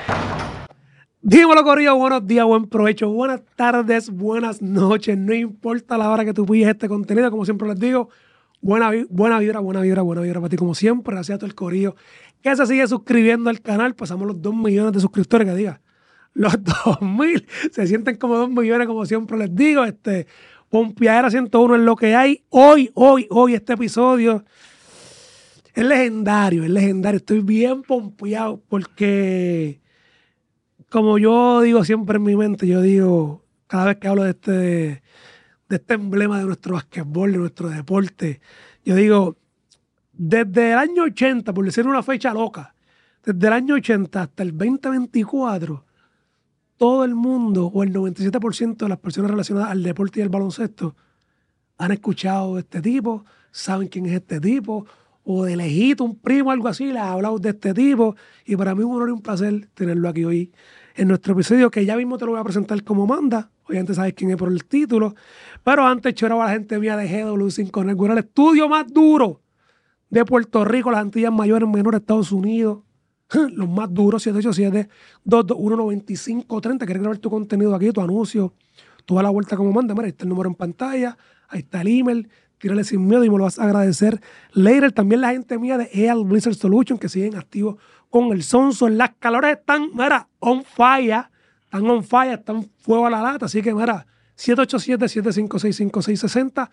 Dímelo, corillo, buenos días, buen provecho, buenas tardes, buenas noches, no importa la hora que tú pilles este contenido, como siempre les digo, buena vibra para ti como siempre, gracias a todo el corillo que se sigue suscribiendo al canal, pasamos los 2 millones de suscriptores, que diga, los 2,000, se sienten como 2 millones, como siempre les digo, Pompiadera 101 es lo que hay, hoy, este episodio es legendario, estoy bien pompeado porque... Como yo digo siempre en mi mente, yo digo, cada vez que hablo de este emblema de nuestro basquetbol, de nuestro deporte, yo digo, desde el año 80, por decir una fecha loca, desde el año 80 hasta el 2024, todo el mundo, o el 97% de las personas relacionadas al deporte y al baloncesto, han escuchado de este tipo, saben quién es este tipo, o de lejito, un primo, algo así, les ha hablado de este tipo, y para mí es un honor y un placer tenerlo aquí hoy en nuestro episodio, que ya mismo te lo voy a presentar como manda. Obviamente sabes quién es por el título, pero antes choraba la gente mía de GW5 Network, el estudio más duro de Puerto Rico, las Antillas Mayores, menores, Estados Unidos, los más duros, 787-221-9530. ¿Quieres grabar tu contenido aquí, tu anuncio? Tú das la vuelta como manda, mira, ahí está el número en pantalla, ahí está el email, tírale sin miedo y me lo vas a agradecer later. También la gente mía de EAL Blizzard Solution, que siguen activos con el Sonso. Las calores están, mira, on fire, están fuego a la lata, así que mira, 787-756-5660,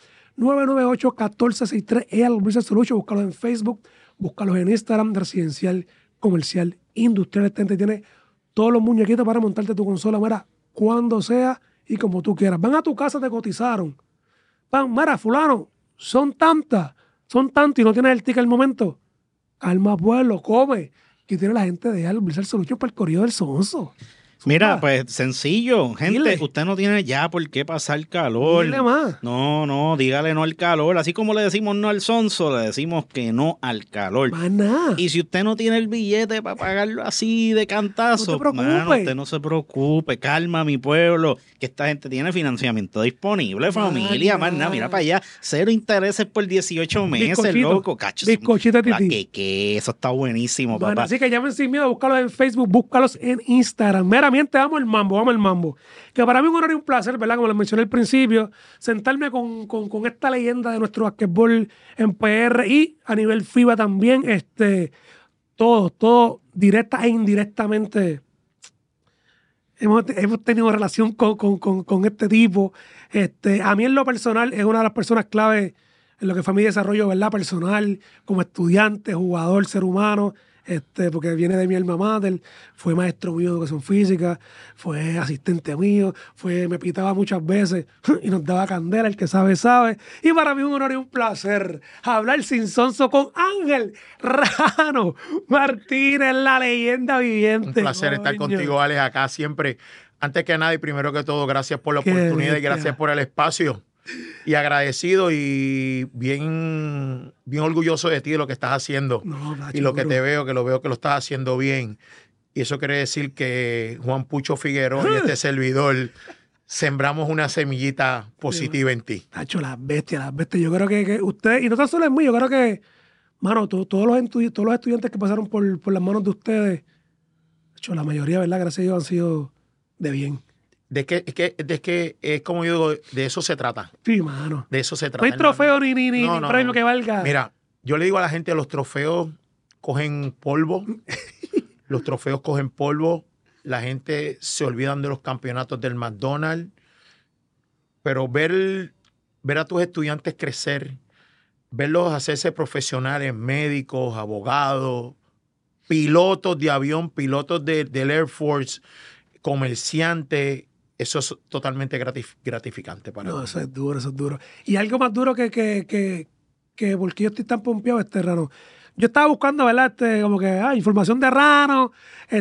998-1463, EAL Blizzard Solution, búscalos en Facebook, búscalos en Instagram, de Residencial, Comercial, Industrial. Este gente tiene todos los muñequitos para montarte tu consola, mira, cuando sea y como tú quieras. Van a tu casa, te cotizaron. Van, mira, fulano, son tantas y no tienes el ticket al momento. Calma, pueblo, come. Que tiene la gente de Blizzard Solution para el corrido del Sonso. Mira, pues sencillo, gente, Dile. Usted no tiene ya por qué pasar calor. Dile más. No, dígale no al calor. Así como le decimos no al sonso, le decimos que no al calor. Más nada. Y si usted no tiene el billete para pagarlo así de cantazo, No te preocupes. mano, usted no se preocupe, calma mi pueblo, que esta gente tiene financiamiento disponible, familia, más nada, mira para allá, 0 intereses por 18 meses, Bizcochito. loco, cacho. Bizcochito de tití. Que eso está buenísimo, Bueno, papá. así que llamen sin miedo, búscalos en Facebook, búscalos en Instagram. Meramente vamos al mambo. Que para mí es un honor y un placer, ¿verdad? Como les mencioné al principio, sentarme con esta leyenda de nuestro basquetbol en PR y a nivel FIBA también, todo directa e indirectamente hemos tenido relación con este tipo. A mí en lo personal es una de las personas clave en lo que fue mi desarrollo, ¿verdad? Personal, como estudiante, jugador, ser humano, porque viene de mi alma mater, fue maestro mío de educación física, fue asistente mío, me pitaba muchas veces y nos daba candela, el que sabe, sabe. Y para mí es un honor y un placer hablar sin sonso con Ángel Rano Martínez, la leyenda viviente. Un placer estar contigo, Alex, acá siempre. Antes que nada y primero que todo, gracias por la oportunidad y gracias por el espacio. Y agradecido y bien orgulloso de ti, de lo que estás haciendo. No, y lo que te veo, que lo estás haciendo bien. Y eso quiere decir que Juan Pucho Figueroa y este servidor sembramos una semillita positiva en ti. Tacho, las bestias. Yo creo que ustedes, y no tan solo en mí, yo creo que, mano, todos los estudiantes que pasaron por las manos de ustedes, tacho, la mayoría, ¿verdad? Gracias a Dios han sido de bien. Es que es como yo digo, de eso se trata. Sí, mano. De eso se trata. No hay trofeo ni premio que valga. Mira, yo le digo a la gente, los trofeos cogen polvo. Los trofeos cogen polvo. La gente se olvidan de los campeonatos del McDonald's. Pero ver a tus estudiantes crecer, verlos hacerse profesionales, médicos, abogados, pilotos de avión, pilotos del Air Force, comerciantes, eso es totalmente gratificante para mí. No, eso es duro. Y algo más duro que porque yo estoy tan pompeado, Rano. Yo estaba buscando, ¿verdad? Como que, información de Rano,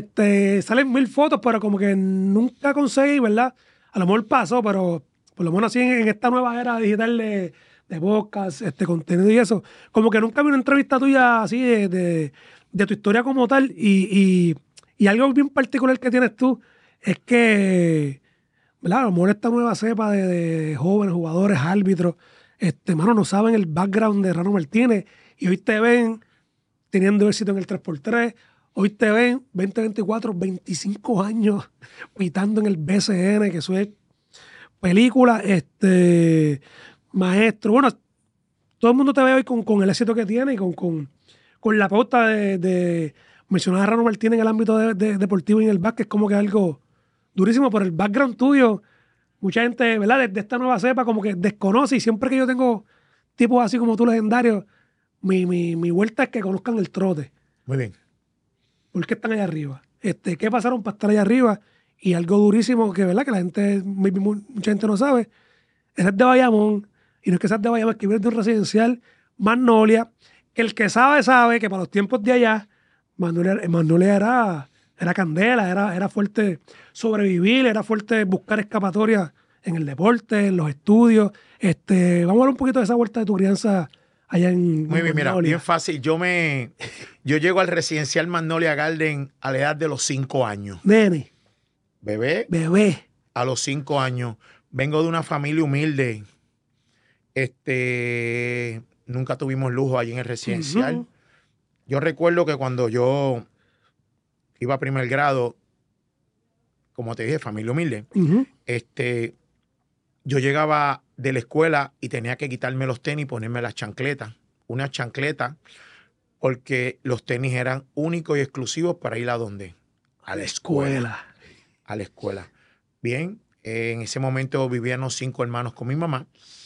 salen 1000 fotos, pero como que nunca conseguí, ¿verdad? A lo mejor pasó, pero por lo menos así en esta nueva era digital de podcast, contenido y eso, como que nunca vi una entrevista tuya así de tu historia como tal y algo bien particular que tienes tú es que, ¿verdad? A lo mejor esta nueva cepa de jóvenes jugadores, árbitros, mano, no saben el background de Rano Martínez y hoy te ven teniendo éxito en el 3x3 Hoy te ven 2024, 25 años pitando en el BCN, que eso es película, maestro. Bueno, todo el mundo te ve hoy con el éxito que tiene y con la pauta de mencionar a Rano Martínez en el ámbito deportivo y en el básquet, es como que algo durísimo, pero el background tuyo, mucha gente, ¿verdad? De esta nueva cepa como que desconoce, y siempre que yo tengo tipos así como tú legendarios, mi vuelta es que conozcan el trote. Muy bien. ¿Por qué están allá arriba? ¿Qué pasaron para estar allá arriba? Y algo durísimo que, ¿verdad? Que la gente, mucha gente no sabe, eres de Bayamón, y no es que seas de Bayamón, es que vienes de un residencial Magnolia, que el que sabe, sabe que para los tiempos de allá, Magnolia era candela, era fuerte sobrevivir, era fuerte buscar escapatorias en el deporte, en los estudios. Vamos a hablar un poquito de esa vuelta de tu crianza allá en Muy bien, mira, Magnolia. bien fácil. Yo llego al residencial Magnolia Garden a la edad de los 5 años. Nene, Bebé, bebé. a los 5 años. Vengo de una familia humilde. Nunca tuvimos lujo allí en el residencial. Ujú. Yo recuerdo que cuando yo iba a primer grado, como te dije, familia humilde, Ujú. yo llegaba de la escuela y tenía que quitarme los tenis y ponerme las chancletas. Una chancleta, porque los tenis eran únicos y exclusivos para ir a dónde? A la escuela. A la escuela. Bien, en ese momento vivíamos 5 hermanos con mi mamá.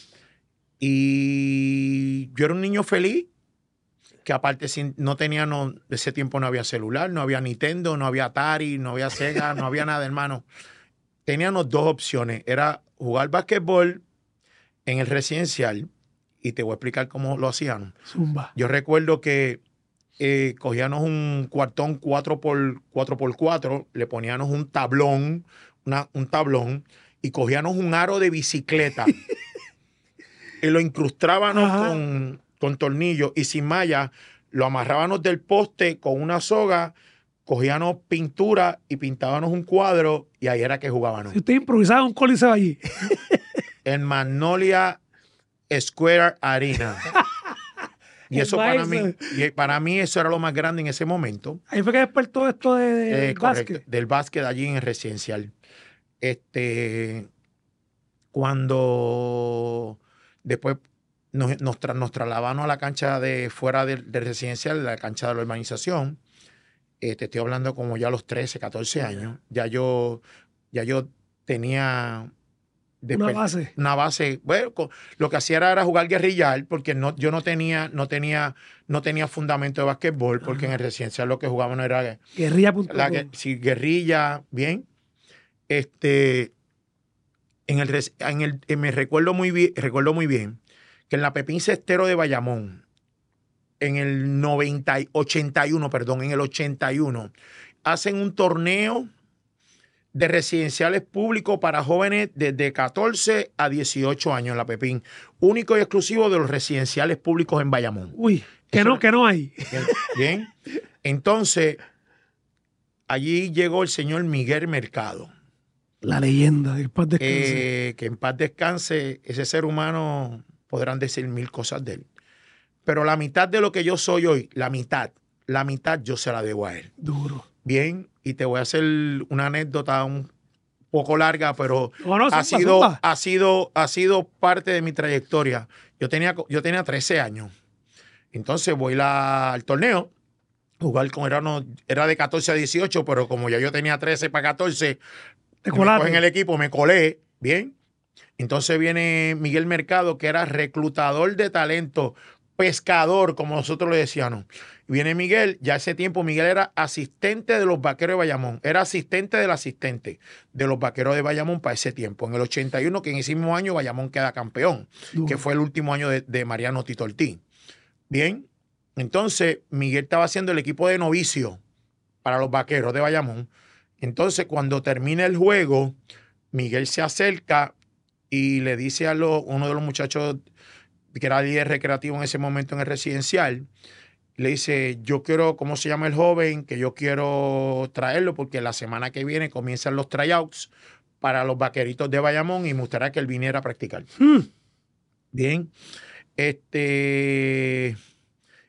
Y yo era un niño feliz, que aparte no tenía, de ese tiempo no había celular, no había Nintendo, no había Atari, no había Sega, no había nada, hermano. Teníamos 2 opciones. Era jugar basquetbol en el residencial, y te voy a explicar cómo lo hacían. Zumba. Yo recuerdo que cogíamos un cuartón 4x4, le poníamos un tablón, un tablón, y cogíamos un aro de bicicleta y lo incrustábamos Ajá. con tornillos, y sin malla lo amarrábamos del poste con una soga, cogíamos pintura y pintábamos un cuadro, y ahí era que jugábamos. Si usted improvisaba un coliseo allí. En Magnolia Square Arena. Y eso para mí eso era lo más grande en ese momento. Ahí fue que despertó esto de Correcto, básquet. del básquet allí en el residencial. Cuando después nos trasladamos a la cancha de fuera del residencial, la cancha de la urbanización. Te estoy hablando como ya a los 13, 14 años. Ya yo tenía Una base. Bueno, lo que hacía era jugar guerrillar, porque yo no tenía fundamento de basquetbol, porque en el residencial lo que jugaban era Guerrilla.com. sí, guerrilla, bien. Me recuerdo muy bien que en la Pepín Cestero de Bayamón, en el 81, hacen un torneo de residenciales públicos para jóvenes desde 14 a 18 años en la Pepín, único y exclusivo de los residenciales públicos en Bayamón. Uy, que no hay. Bien. Entonces, allí llegó el señor Miguel Mercado. La leyenda, del paz descanse. Que en paz descanse, ese ser humano, podrán decir 1000 cosas de él. Pero la mitad de lo que yo soy hoy, la mitad yo se la debo a él. Duro. Bien, y te voy a hacer una anécdota un poco larga, pero No, ha zumba. sido parte de mi trayectoria. Yo tenía 13 años. Entonces voy al torneo, jugar era de 14 a 18, pero como ya yo tenía 13 para 14, Te me colaste. cogen el equipo, me colé, bien. Entonces viene Miguel Mercado, que era reclutador de talento, pescador, como nosotros le decíamos. Viene Miguel, ya ese tiempo Miguel era asistente de los Vaqueros de Bayamón, era asistente del asistente de los Vaqueros de Bayamón para ese tiempo. En el 81, que en ese mismo año Bayamón queda campeón, Duro. que fue el último año de Mariano Tito Ortiz. Bien, entonces Miguel estaba haciendo el equipo de novicio para los Vaqueros de Bayamón. Entonces, cuando termina el juego, Miguel se acerca y le dice a uno de los muchachos que era líder recreativo en ese momento en el residencial, le dice, yo quiero, ¿cómo se llama el joven? Que yo quiero traerlo porque la semana que viene comienzan los tryouts para los Vaqueritos de Bayamón y me gustaría que él viniera a practicar. Bien.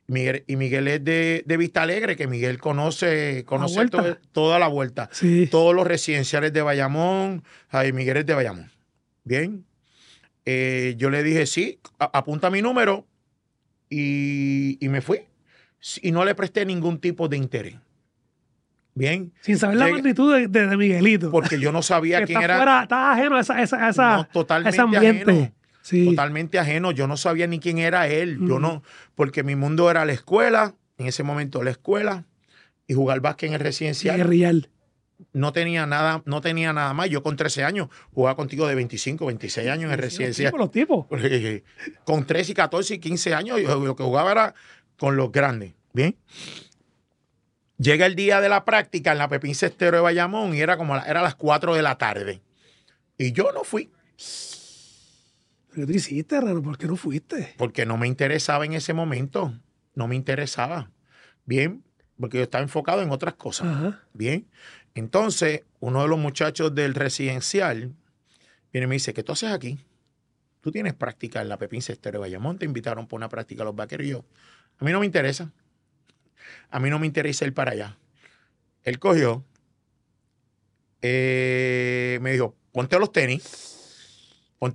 Miguel es de Vista Alegre, que Miguel conoce vuelta. toda la vuelta. Sí. Todos los residenciales de Bayamón. Ay, Miguel es de Bayamón. Bien. Yo le dije, sí, apunta mi número y me fui. Y no le presté ningún tipo de interés. Bien. Sin saber la magnitud de Miguelito. Porque yo no sabía quién era. Estaba ajeno a Totalmente ese ambiente. ajeno. Sí. Totalmente ajeno. Yo no sabía ni quién era él. Yo Mm. no, porque mi mundo era la escuela, en ese momento la escuela, y jugar básquet en el Sí, residencial. real. No tenía nada más. Yo con 13 años jugaba contigo de 25, 26 años en el residencial. Los tipos. Con 13 y 14 y 15 años, yo lo que jugaba era con los grandes. Bien. Llega el día de la práctica en la Pepín Cestero de Bayamón y era las 4 de la tarde. Y yo no fui. ¿Pero qué tú hiciste, Rano? ¿Por qué no fuiste? Porque no me interesaba en ese momento. No me interesaba. Bien, porque yo estaba enfocado en otras cosas. Ajá. Bien. Entonces, uno de los muchachos del residencial viene y me dice, ¿qué tú haces aquí? Tú tienes práctica en la Pepín Cestero de Bayamón, te invitaron por una práctica a los vaqueros y yo. A mí no me interesa. A mí no me interesa ir para allá. Él cogió, me dijo, ponte los tenis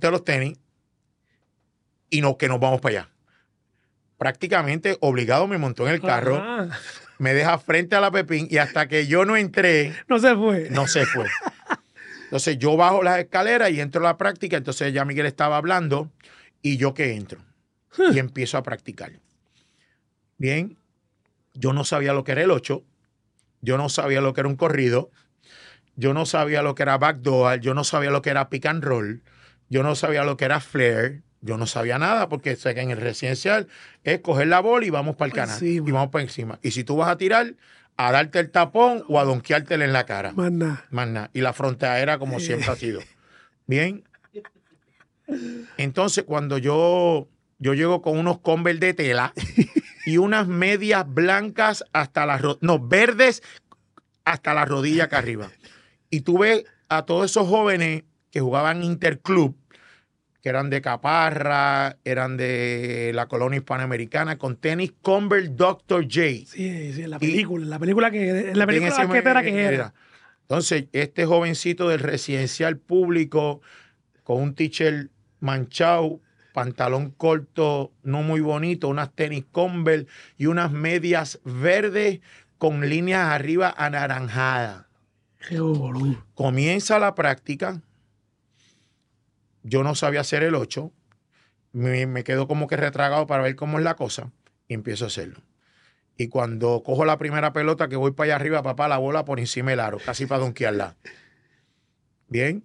y que nos vamos para allá. Prácticamente obligado me montó en el carro, Ajá. me deja frente a la Pepín y hasta que yo no entré, No se fue. no se fue. Entonces yo bajo las escaleras y entro a la práctica, entonces ya Miguel estaba hablando y yo que entro y empiezo a practicar. Bien, yo no sabía lo que era el 8, yo no sabía lo que era un corrido, yo no sabía lo que era backdoor, yo no sabía lo que era pick and roll, yo no sabía lo que era flare, yo no sabía nada porque sé que en el residencial es coger la bola y vamos para el canal y vamos para encima. Y si tú vas a tirar, a darte el tapón o a donkeártela en la cara. Más nada. Más nada. Y la frontera como siempre ha sido. Bien. Entonces, cuando yo llego con unos Converse de tela y unas medias blancas hasta las verdes hasta la rodilla acá arriba. Y tú ves a todos esos jóvenes que jugaban interclub, que eran de Caparra, eran de la colonia hispanoamericana, con tenis Converse Dr. J. Sí, en la película que era. Entonces, este jovencito del residencial público, con un t-shirt manchado, pantalón corto, no muy bonito, unas tenis Converse y unas medias verdes con líneas arriba anaranjadas. Qué boludo. Comienza la práctica. Yo no sabía hacer el 8. Me quedo como que retragado para ver cómo es la cosa y empiezo a hacerlo. Y cuando cojo la primera pelota que voy para allá arriba, papá, la bola por encima del aro, casi para donkearla. Bien.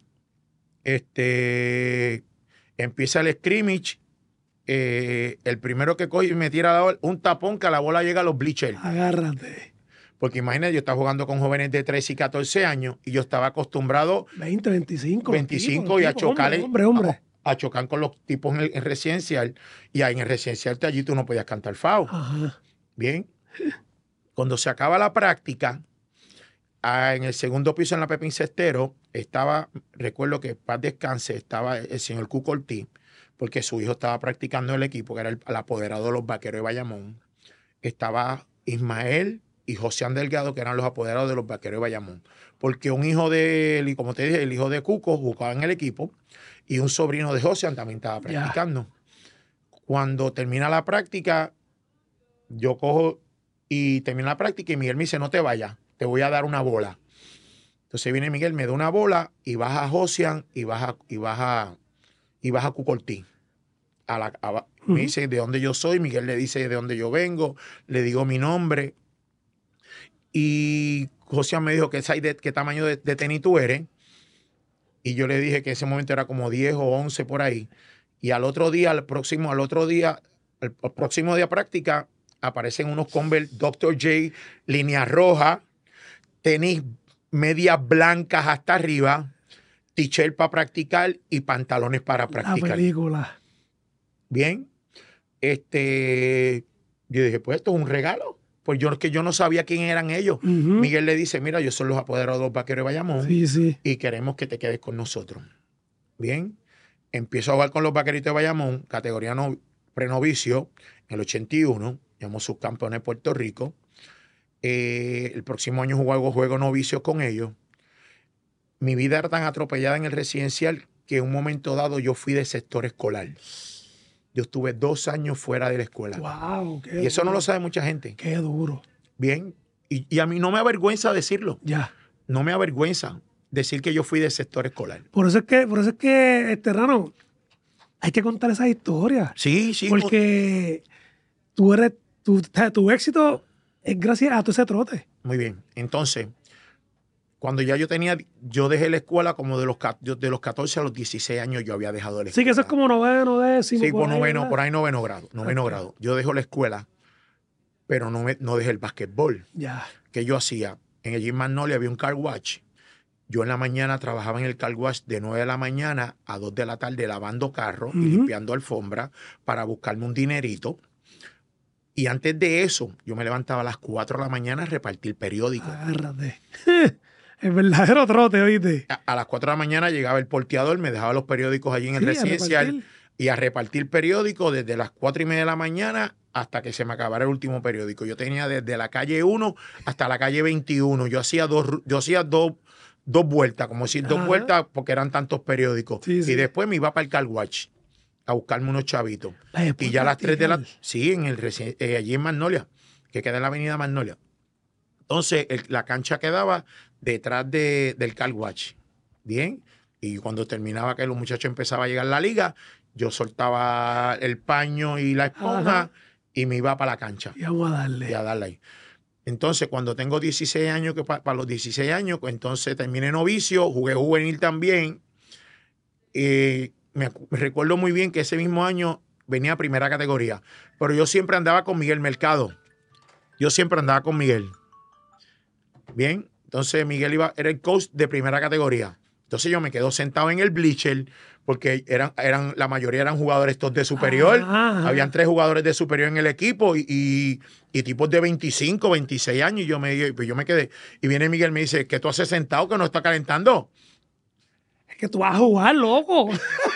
Empieza el scrimmage. El primero que coge y me tira un tapón que la bola llega a los bleachers. Agárrate. Porque imagínate, yo estaba jugando con jóvenes de 13 y 14 años y yo estaba acostumbrado 20, 25. 25 y a chocar. Hombre. A chocar con los tipos en el residencial. Y ahí en el residencial allí tú no podías cantar FAO. Ajá. Bien. Cuando se acaba la práctica, en el segundo piso en la Pepín Cestero, recuerdo que paz descanse, estaba el señor Cuco Ortiz, porque su hijo estaba practicando en el equipo, que era el apoderado de los Vaqueros de Bayamón. Estaba Ismael y José Delgado, que eran los apoderados de los Vaqueros de Bayamón. Porque un hijo de él, y como te dije, el hijo de Cuco jugaba en el equipo, y un sobrino de José también estaba practicando. Cuando termina la práctica, yo cojo y termina la práctica y Miguel me dice, no te vayas, te voy a dar una bola. Entonces viene Miguel, me da una bola y baja a Josian y baja a Cucortí. Me dice de dónde yo soy, Miguel le dice de dónde yo vengo, le digo mi nombre. Y Josian me dijo qué tamaño de tenis tú eres. Y yo le dije que ese momento era como 10 o 11 por ahí. Y al próximo día práctica, aparecen unos Converse Dr. J, línea roja, tenis medias blancas hasta arriba, t-shirt para practicar y pantalones para practicar. La película. Bien. Yo dije, pues esto es un regalo. Pues yo no sabía quién eran ellos. Miguel le dice, mira, yo soy los apoderados de los Vaqueros de Bayamón. Sí. Y queremos que te quedes con nosotros. Bien. Empiezo a jugar con los Vaqueritos de Bayamón, categoría prenovicio, en el 81. llamó subcampeones de Puerto Rico. El próximo año juego novicio con ellos. Mi vida era tan atropellada en el residencial que en un momento dado yo fui de sector escolar. Yo estuve 2 años fuera de la escuela. Wow, qué Y eso duro. no lo sabe mucha gente. Qué duro. Bien. Y a mí no me avergüenza decirlo. Ya. No me avergüenza decir que yo fui de sector escolar. Por eso es que, Rano, hay que contar esas historias. Sí, sí. Porque tu éxito es gracias a todo ese trote. Muy bien. Entonces, cuando ya yo dejé la escuela como de los 14 a los 16 años yo había dejado la escuela. Sí, que eso es como noveno, décimo. Sí, por ahí, ¿verdad? ahí noveno grado. Noveno Ok. grado. Yo dejo la escuela, pero no dejé el básquetbol. Ya. Que yo hacía? En el Gym Magnolia había un car wash. Yo en la mañana trabajaba en el car wash de 9 de la mañana a 2 de la tarde lavando carros y limpiando alfombra para buscarme un dinerito. Y antes de eso, yo me levantaba a las 4 de la mañana a repartir periódicos. Agárrate. El verdadero trote, ¿oíste? A las 4 de la mañana llegaba el porteador, me dejaba los periódicos allí en el Sí, a residencial repartir. y a repartir periódicos desde las 4:30 de la mañana hasta que se me acabara el último periódico. Yo tenía desde la calle 1 hasta la calle 21. Yo hacía dos vueltas, como decir, dos Ajá. vueltas porque eran tantos periódicos. Sí, sí. Y después me iba para el car wash a buscarme unos chavitos. Después Y ya a las 3 de la... practicar. Sí, allí en Magnolia, que queda en la avenida Magnolia. Entonces, la cancha quedaba detrás del car wash. Bien. Y cuando terminaba que los muchachos empezaban a llegar a la liga, yo soltaba el paño y la esponja Ajá. y me iba para la cancha. Y vamos a darle. Y a darle ahí. Entonces, cuando tengo 16 años, que para los 16 años, pues entonces terminé novicio, jugué juvenil también. Me recuerdo muy bien que ese mismo año venía a primera categoría. Pero yo siempre andaba con Miguel Mercado. Yo siempre andaba con Miguel. Bien, entonces Miguel era el coach de primera categoría. Entonces yo me quedo sentado en el bleacher porque la mayoría eran jugadores estos de superior. Ajá. Habían 3 jugadores de superior en el equipo y tipos de 25, 26 años. Y yo me quedé. Y viene Miguel y me dice, ¿qué tú haces sentado que no está calentando? Es que tú vas a jugar, loco.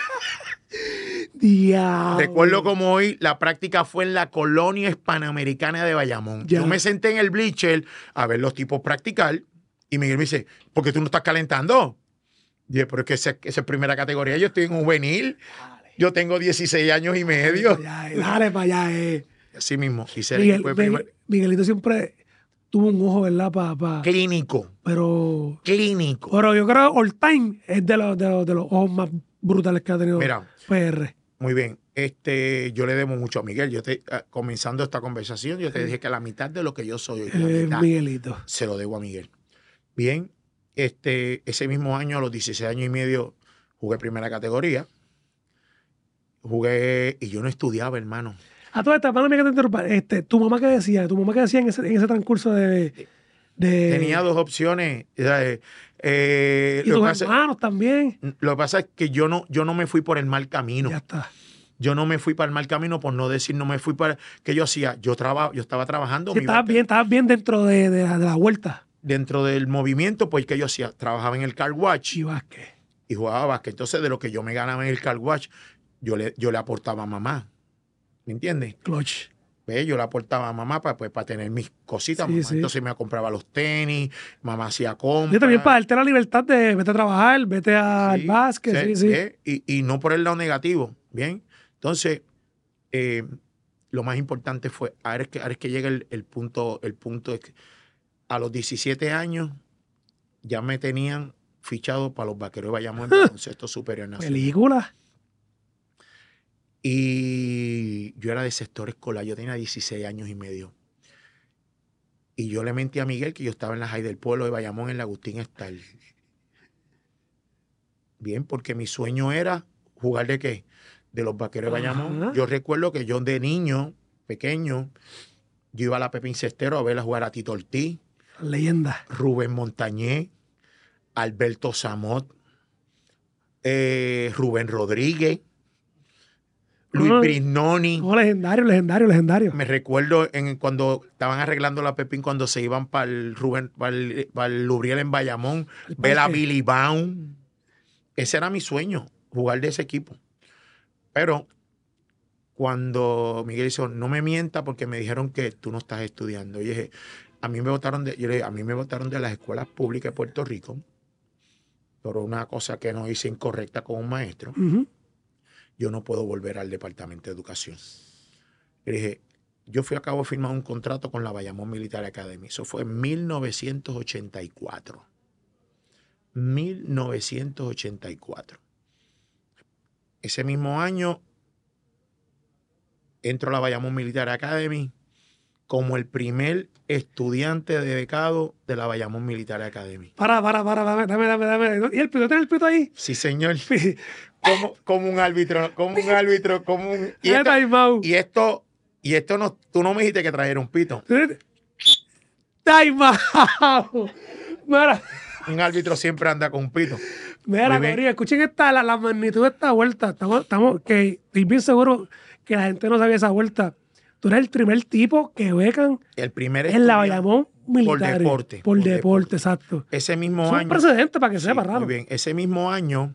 Diablo. Recuerdo como hoy la práctica fue en la colonia hispanoamericana de Bayamón. Ya. Yo me senté en el bleacher a ver los tipos practicar y Miguel me dice, ¿por qué tú no estás calentando? Y dije, pero es que esa es primera categoría, yo estoy en juvenil, yo tengo 16 años y medio. Dale para allá. Así mismo, hice el equipo de Miguelito siempre tuvo un ojo, ¿verdad? Clínico. Pero Clínico. yo creo que all time es de los ojos más brutales que ha tenido Mira. PR. Muy bien. Yo le debo mucho a Miguel. Comenzando esta conversación, yo te dije que la mitad de lo que yo soy, la mitad, Miguelito. se lo debo a Miguel. Bien. Ese mismo año, a los 16 años y medio, jugué primera categoría. Jugué y yo no estudiaba, hermano. A toda esta, perdóname que te interrumpa. ¿Tu mamá qué decía? ¿Tu mamá qué decía en ese transcurso de Tenía 2 opciones. y Lo que tus pasa- hermanos también? Lo que pasa es que yo no me fui por el mal camino. Ya está. Yo no me fui para el mal camino, por no decir no me fui para... ¿Qué yo hacía? Yo estaba trabajando. Sí, me iba estabas bien dentro de la vuelta. dentro del movimiento, pues ¿qué yo hacía? Trabajaba en el car wash Y Vázquez. y jugaba básquet. Entonces, de lo que yo me ganaba en el car wash, yo le aportaba a mamá. ¿Me entiendes? Clutch. ¿Ves? Yo le aportaba a mamá para tener mis cositas. Sí, Mamá, sí. entonces me compraba los tenis, mamá hacía compras. Yo también para darte la libertad de vete a trabajar, vete al Sí, básquet, sí. ¿ves? Y no por el lado negativo. Bien. Entonces, lo más importante fue, ahora es que llega el punto es que a los 17 años ya me tenían fichado para los Vaqueros de Bayamón en baloncesto superior nacional. Película. Y yo era de sector escolar, yo tenía 16 años y medio. Y yo le mentí a Miguel que yo estaba en la High del Pueblo de Bayamón, en la Agustín Estal. Bien, porque mi sueño era jugar ¿de qué? De los Vaqueros de Bayamón. Ajá. Yo recuerdo que yo de niño, pequeño, yo iba a la Pepín Cestero a ver a jugar a Tito Ortiz, Leyenda. Rubén Montañé, Alberto Samot, Rubén Rodríguez, Luis Brignoni. Oh, legendario. Me recuerdo cuando estaban arreglando la Pepín, cuando se iban para el Lubriel en Bayamón, ver a Billy Baum. Ese era mi sueño, jugar de ese equipo. Pero cuando Miguel dijo, no me mienta porque me dijeron que tú no estás estudiando. Y dije, a mí me votaron de las escuelas públicas de Puerto Rico por una cosa que no hice incorrecta con un maestro. Yo no puedo volver al Departamento de Educación. Y dije, yo fui a cabo de firmar un contrato con la Bayamón Military Academy. Eso fue en 1984. 1984. Ese mismo año entro a la Bayamón Military Academy como el primer estudiante de becado de la Bayamón Military Academy. Dame. ¿Y el pito? ¿Tienes el pito ahí? Sí, señor. como un árbitro. Y esto no, tú no me dijiste que trajera un pito. Time out. Mira. Un árbitro siempre anda con un pito. Mira, Corillo, escuchen la magnitud de esta vuelta. Que estoy bien seguro que la gente no sabía esa vuelta. Tú eres el primer tipo que becan el primer en la Bayamón Militar. Por deporte, exacto. Ese mismo año. Es un precedente para que sepa, raro. Muy bien. Ese mismo año,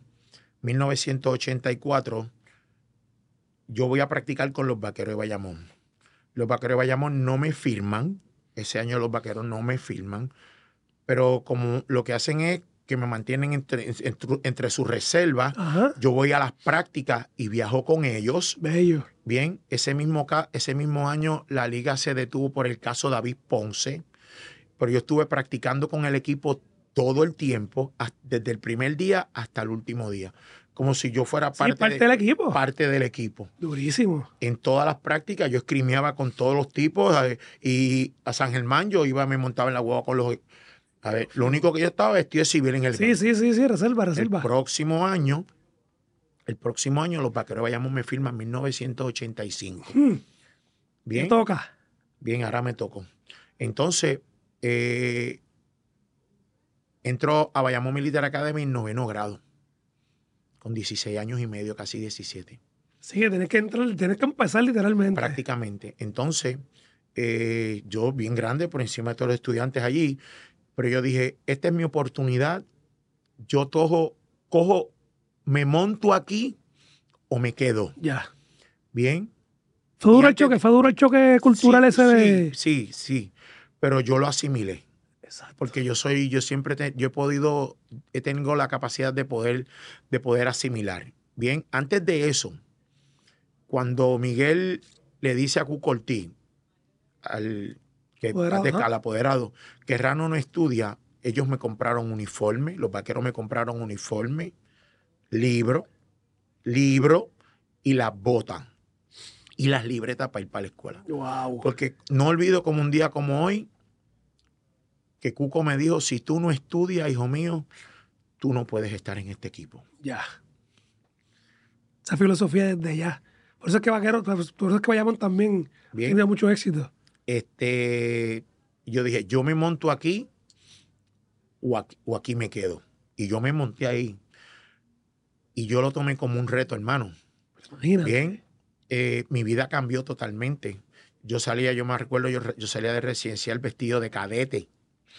1984, yo voy a practicar con los Vaqueros de Bayamón. Los Vaqueros de Bayamón no me firman. Ese año los Vaqueros no me firman. Pero como lo que hacen es que me mantienen entre sus reservas, yo voy a las prácticas y viajo con ellos. Bello. Bien, ese mismo año la liga se detuvo por el caso David Ponce, pero yo estuve practicando con el equipo todo el tiempo, desde el primer día hasta el último día, como si yo fuera parte del equipo. Parte del equipo. Durísimo. En todas las prácticas yo escrimeaba con todos los tipos y a San Germán yo me montaba en la hueva con los... A ver, lo único que yo estaba vestido de civil en el Sí, reserva. El próximo año los Vaqueros de Bayamón me firman en 1985. Bien. ¿Te toca? Bien, ahora me tocó. Entonces, entró a Bayamón Military Academy en 9º grado, con 16 años y medio, casi 17. Sí, tienes que empezar literalmente. Prácticamente. Entonces, yo bien grande por encima de todos los estudiantes allí, pero yo dije, esta es mi oportunidad, yo cojo, me monto aquí o me quedo. Ya. Bien. Fue duro el choque cultural ese de... Sí, pero yo lo asimilé. Exacto. Porque yo siempre he tenido la capacidad de poder asimilar. Bien, antes de eso, cuando Miguel le dice a Cuco Ortiz, al apoderado, que Rano no estudia, ellos me compraron uniforme, los Vaqueros me compraron uniforme, libro y las botas y las libretas para ir para la escuela. Wow. Porque no olvido como un día como hoy que Cuco me dijo, si tú no estudias, hijo mío, tú no puedes estar en este equipo. Ya. Esa filosofía desde ya. Por eso es que Bayamón también tiene mucho éxito. Yo dije, yo me monto aquí o aquí me quedo. Y yo me monté ahí. Y yo lo tomé como un reto, hermano. Imagínate. Bien, mi vida cambió totalmente. Yo salía de residencial vestido de cadete.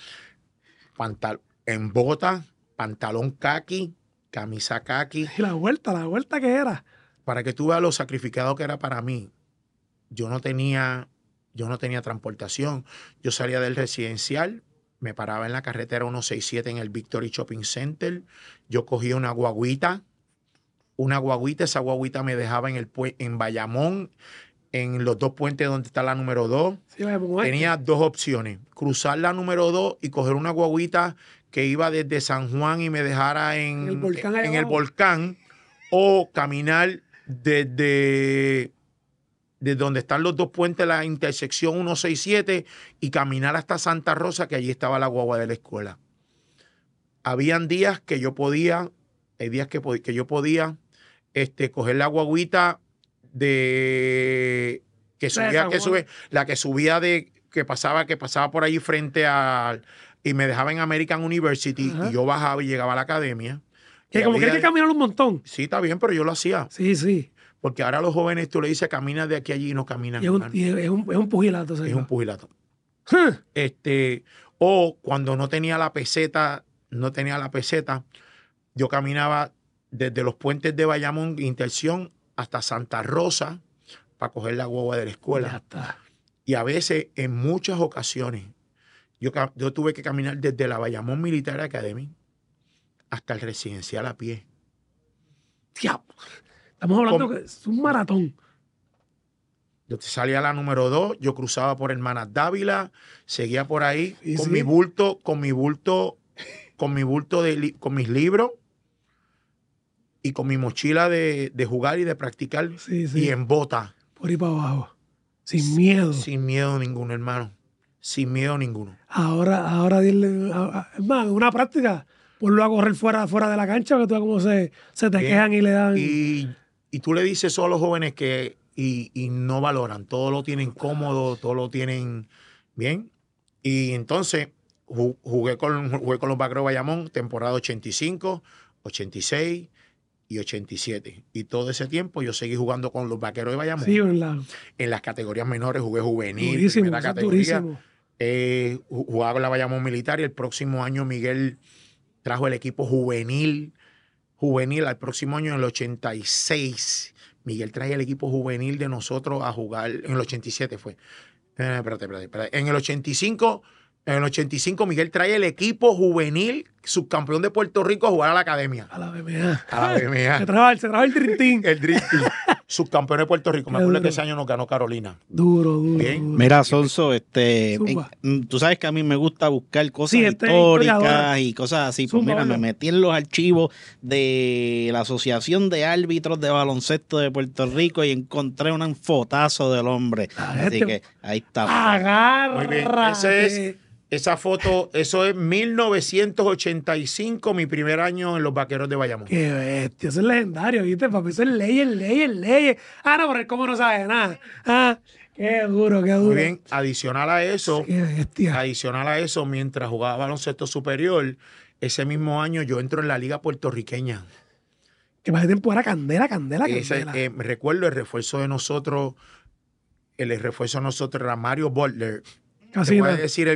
En bota, pantalón khaki, camisa khaki. Y la vuelta que era. Para que tú veas lo sacrificado que era para mí. Yo no tenía transportación. Yo salía del residencial, me paraba en la carretera 167 en el Victory Shopping Center. Yo cogía una guaguita, esa guaguita me dejaba en Bayamón, en los dos puentes donde está la número 2. Sí, tenía dos opciones, cruzar la número 2 y coger una guaguita que iba desde San Juan y me dejara en el volcán, o caminar desde donde están los dos puentes, la intersección 167, y caminar hasta Santa Rosa, que allí estaba la guagua de la escuela. Habían días que yo podía, coger la guaguita que pasaba por ahí y me dejaba en American University. Ajá. Y yo bajaba y llegaba a la academia. Que como que hay que caminar un montón. Sí, está bien, pero yo lo hacía. Sí. Porque ahora a los jóvenes tú le dices camina de aquí a allí y no caminan. Y es un pugilato. Es un pugilato. O cuando no tenía la peseta, yo caminaba desde los puentes de Bayamón, Interción, hasta Santa Rosa, para coger la guagua de la Ya escuela. está. Y a veces, en muchas ocasiones, yo tuve que caminar desde la Bayamón Military Academy hasta el residencial a pie. Diablo. Estamos hablando Com- que es un maratón. Yo salía a la número 2, yo cruzaba por Hermanas Dávila, seguía por ahí Sí, con sí. mi bulto, con mis libros y con mi mochila de jugar y de practicar Sí, sí. y en bota. Por ahí para abajo. Sin miedo. Sin miedo ninguno, hermano. Sin miedo ninguno. Ahora dile, es más, una práctica, ponlo a correr fuera de la cancha, que tú ves cómo se te Bien. quejan y le dan. Y tú le dices eso a los jóvenes y no valoran. Todo lo tienen cómodo, todo lo tienen bien. Y entonces jugué con los Vaqueros de Bayamón, temporada 85, 86 y 87. Y todo ese tiempo yo seguí jugando con los Vaqueros de Bayamón. Sí, En las categorías menores jugué juvenil, durísimo, primera eso es categoría. durísimo. Jugaba con la Bayamón Militar y el próximo año Miguel trajo el equipo juvenil al próximo año, en el 86. Miguel trae el equipo juvenil de nosotros a jugar, en el 87 fue. Espérate. En el 85 Miguel trae el equipo juvenil, subcampeón de Puerto Rico, a jugar a la academia. A la BMA. A la BMA. Se trabaja el Dream Team. El Dream Team. Subcampeón de Puerto Rico. Me Qué acuerdo duro. que ese año nos ganó Carolina. Duro. Bien. Mira, Sonso, Zumba. tú sabes que a mí me gusta buscar cosas Sí, historiadora. históricas y cosas así. Pues Zumba, mira, me vaya. metí en los archivos de la Asociación de Árbitros de Baloncesto de Puerto Rico y encontré un fotazo del hombre. Así que ahí está. Muy bien. Agárrate. Esa foto, eso es 1985, mi primer año en los Vaqueros de Bayamón. Qué bestia, eso es legendario, ¿viste, papi? Eso es leyes. Ah, no, pero ¿cómo no sabe nada? Ah, qué duro. Muy bien. Adicional a eso, Qué bestia. mientras jugaba baloncesto superior, ese mismo año yo entro en la Liga Puertorriqueña. Que para ese tiempo era candela. Me recuerdo el refuerzo de nosotros era Mario Butler. Casi Te voy a nada. decir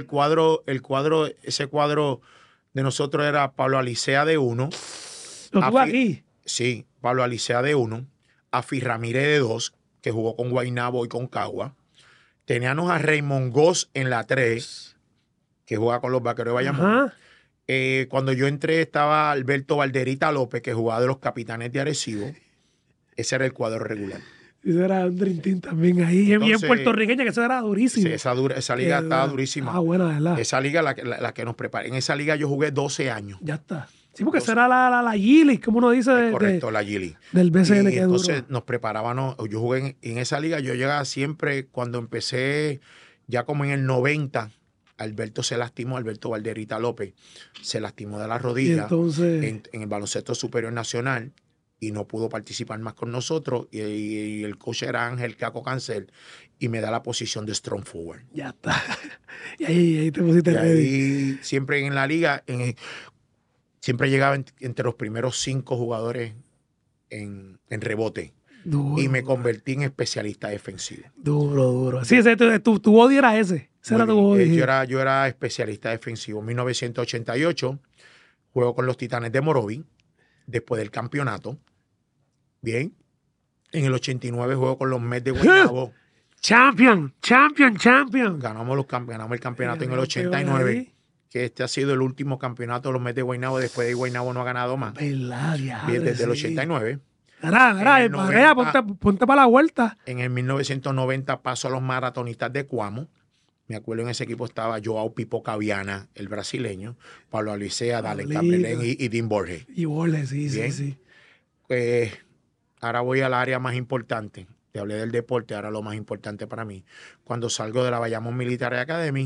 ese cuadro de nosotros era Pablo Alicea de 1. Lo tuve Afi- aquí. Sí, Pablo Alicea de 1. Afi Ramírez de 2, que jugó con Guaynabo y con Cagua. Teníamos a Raymond Goss en la 3, que juega con los Vaqueros de Bayamón. Ajá. Cuando yo entré estaba Alberto Valderita López, que jugaba de los Capitanes de Arecibo. Ese era el cuadro regular. Eso era un Dream Team también ahí. Y en Entonces, puertorriqueña, que eso era durísimo. Sí, esa liga Qué estaba dura. durísima. Ah, buena, ¿verdad? Esa liga la que nos prepara. En esa liga yo jugué 12 años. Ya está. Sí, porque esa era la Gili, como uno dice, Correcto, la Gili. del BCN, Y que entonces duro. nos preparábamos. Yo jugué en esa liga, yo llegaba siempre, cuando empecé, ya como en el 90, Alberto Valderita López, se lastimó de la Y rodilla entonces, en el baloncesto superior nacional y no pudo participar más con nosotros. Y el coach era Ángel Caco Cancel y me da la posición de strong forward. ya está. Y ahí te pusiste Y ready. ahí siempre en la liga, siempre llegaba entre los primeros 5 jugadores en rebote. Duro, Y me convertí en especialista defensivo. duro. Sí, tu body era ese. Ese era tu Muy bien. body. Yo era especialista defensivo. En 1988 juego con los Titanes de Morovi después del campeonato. Bien. En el 89 juego con los Mets de Guaynabo. Champion. Ganamos el campeonato en el Campeón 89. ahí. Que este ha sido el último campeonato de los Mets de Guaynabo. Después de Guaynabo no ha ganado más. Verdad, diablo, Bien, desde el sí. 89. Mira, En el Marea, 90. ponte para la vuelta. En el 1990 paso a los maratonistas de Cuamo. Me acuerdo en ese equipo estaba Joao Pipo Caviana, el brasileño, Pablo Alicea, Dalen Pablito. Campbell y Dean Borges. Y Borges, sí. Bien. Ahora voy al área más importante. Te hablé del deporte, ahora lo más importante para mí. Cuando salgo de la Bayamón Military Academy,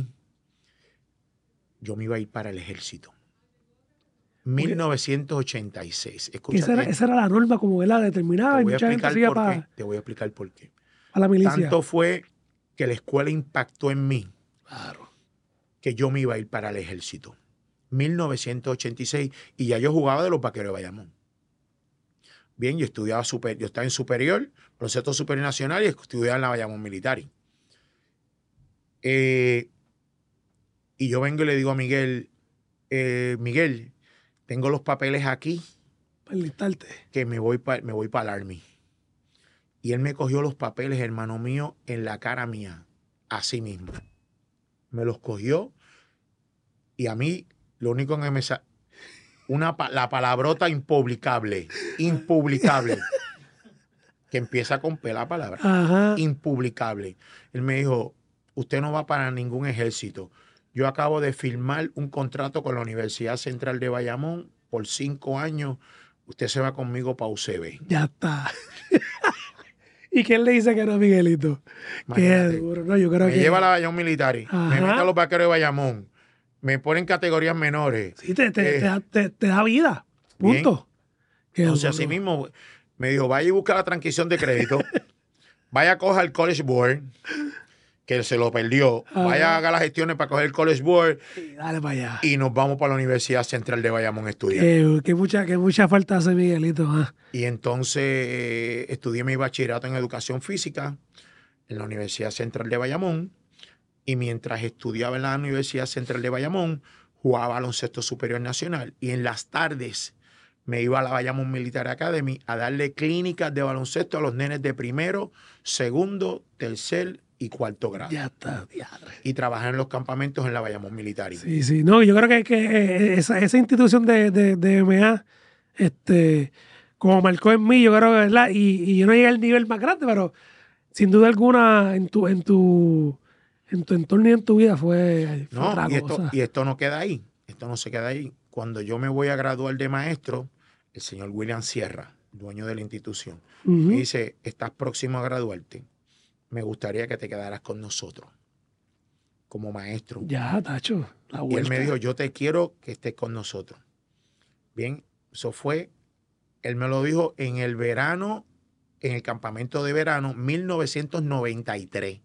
yo me iba a ir para el ejército. 1986. Escúchate, Esa era la norma como él la determinaba te y voy a mucha gente explicar se iba por para qué. Te voy a explicar por qué. la milicia. Tanto fue que la escuela impactó en mí Claro. que yo me iba a ir para el ejército. 1986 y ya yo jugaba de los Vaqueros de Bayamón. Bien, yo estaba en superior, proceso superior nacional y estudiaba en la Bayamón Militar. Y yo vengo y le digo a Miguel, Miguel, tengo los papeles aquí Para enlistarte. que me voy para el Army. Y él me cogió los papeles, hermano mío, en la cara mía, así mismo. Me los cogió y a mí lo único que me la palabrota impublicable, que empieza con P la palabra, Ajá. impublicable. Él me dijo, usted no va para ningún ejército. Yo acabo de firmar un contrato con la Universidad Central de Bayamón por 5 años. Usted se va conmigo para UCB. Ya está. ¿Y quién le dice que no, Miguelito? Qué Imagínate. duro. No, yo creo Me que... lleva a la Bayamón Militar, me Ajá. mete a los vaqueros de Bayamón, me pone en categorías menores. Sí, te da vida. Punto. Qué Entonces, duro. así mismo, me dijo, vaya y busca la transcripción de crédito, vaya a coger el College Board, que se lo perdió, Ajá. vaya a haga las gestiones para coger el College Board Sí, dale para allá. y nos vamos para la Universidad Central de Bayamón a estudiar. Que mucha falta hace Miguelito. Ah. Y entonces estudié mi bachillerato en Educación Física en la Universidad Central de Bayamón. Y mientras estudiaba en la Universidad Central de Bayamón, jugaba baloncesto superior nacional. Y en las tardes me iba a la Bayamón Military Academy a darle clínicas de baloncesto a los nenes de primero, segundo, tercer y cuarto grado. Ya está, diadre. Y trabajar en los campamentos en la Bayamón Military. Sí, sí. No, yo creo que esa institución de MA, como marcó en mí, yo creo que, ¿verdad? Y yo no llegué al nivel más grande, pero sin duda alguna en tu entorno y en tu vida fue No, otra cosa. y esto no queda ahí. Esto no se queda ahí. Cuando yo me voy a graduar de maestro, el señor William Sierra, dueño de la institución, me dice, estás próximo a graduarte. Me gustaría que te quedaras con nosotros como maestro. Ya, tacho, la Y vuelta. él me dijo, yo te quiero que estés con nosotros. Bien, eso fue, él me lo dijo en el verano, en el campamento de verano, 1993.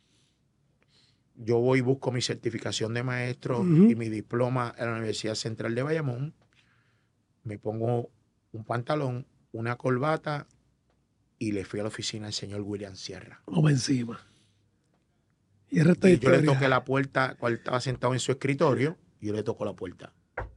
Yo voy y busco mi certificación de maestro y mi diploma en la Universidad Central de Bayamón. Me pongo un pantalón, una corbata y le fui a la oficina al señor William Sierra. Vamos encima. Y el resto de Y yo le historia. toqué la puerta, cuando él estaba sentado en su escritorio, y yo le toco la puerta.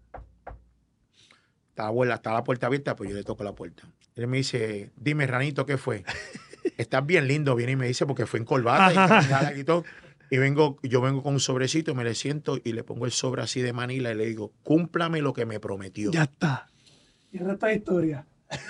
Estaba la puerta abierta, pues yo le toco la puerta. Él me dice, dime, Ranito, ¿qué fue? Estás bien lindo, viene y me dice, porque fue en corbata y todo. Y yo vengo con un sobrecito, me le siento y le pongo el sobre así de Manila y le digo, cúmplame lo que me prometió. Ya está. Y el resto de historia.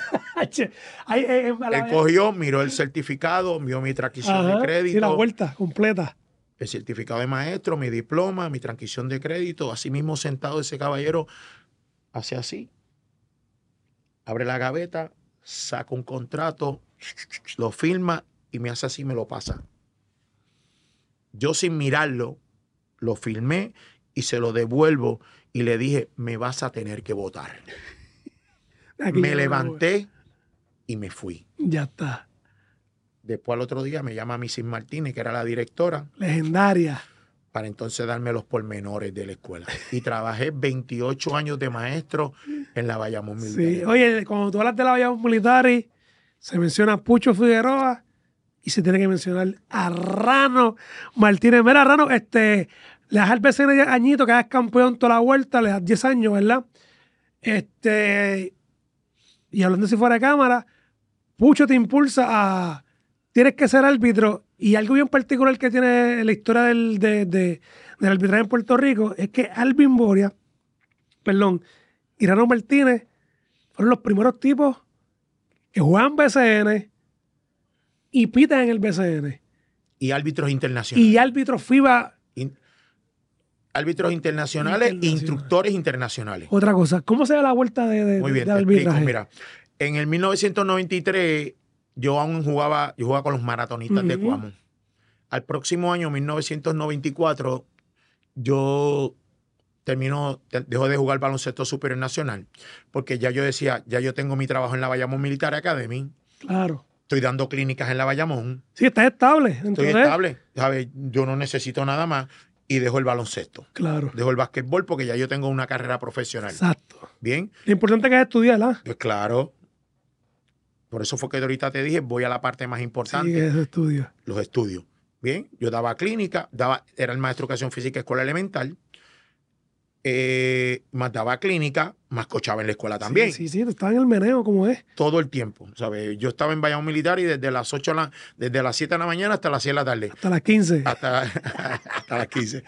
Él cogió, miró el certificado, vio mi transcripción de crédito. Sí, la vuelta completa. El certificado de maestro, mi diploma, mi transcripción de crédito. Así mismo sentado ese caballero, hace así. Abre la gaveta, saca un contrato, lo firma y me hace así y me lo pasa. Yo sin mirarlo, lo firmé y se lo devuelvo y le dije, me vas a tener que votar. Me levanté y me fui. Ya está. Después al otro día me llama Mrs. Martínez, que era la directora, Legendaria. para entonces darme los pormenores de la escuela. Y trabajé 28 años de maestro en la Bayamón Militar. Sí. Oye, cuando tú hablas de la Bayamón Militar, se menciona a Pucho Figueroa y se tiene que mencionar a Rano Martínez. Mira, Rano, le das al BCN añito, que es campeón toda la vuelta, le das 10 años, ¿verdad? Y hablando si fuera de cámara, Pucho te impulsa a... Tienes que ser árbitro. Y algo bien particular que tiene la historia del arbitraje en Puerto Rico es que Alvin Boria, y Rano Martínez fueron los primeros tipos que juegan BCN y pitan en el BCN. Y árbitros internacionales. Y árbitros FIBA. Árbitros internacionales e instructores internacionales. Otra cosa, ¿cómo se da la vuelta Muy bien, de te explico. arbitraje? Mira, en el 1993 yo aún jugaba con los maratonistas de Cuamo. Al próximo año, 1994, yo dejo de jugar baloncesto superior nacional, porque ya yo decía, ya yo tengo mi trabajo en la Bayamón Military Academy. Claro. Estoy dando clínicas en la Bayamón. Sí, estás estable. Estoy Entonces, estable. ¿Sabes? Yo no necesito nada más y dejo el baloncesto. Claro. Dejo el básquetbol porque ya yo tengo una carrera profesional. Exacto. Bien. Lo importante que es estudiar, ¿ah? Pues claro. Por eso fue que ahorita te dije, voy a la parte más importante. Sí, que es estudio. Los estudios. Bien, yo daba clínica, era el maestro de educación física escuela elemental. más daba clínica, más coachaba en la escuela también. Sí, estaba en el meneo, como es. Todo el tiempo, ¿sabes? Yo estaba en Bayamón Militar y desde las desde las 7 de la mañana hasta las 6 de la tarde. Hasta las 15. Hasta las 15.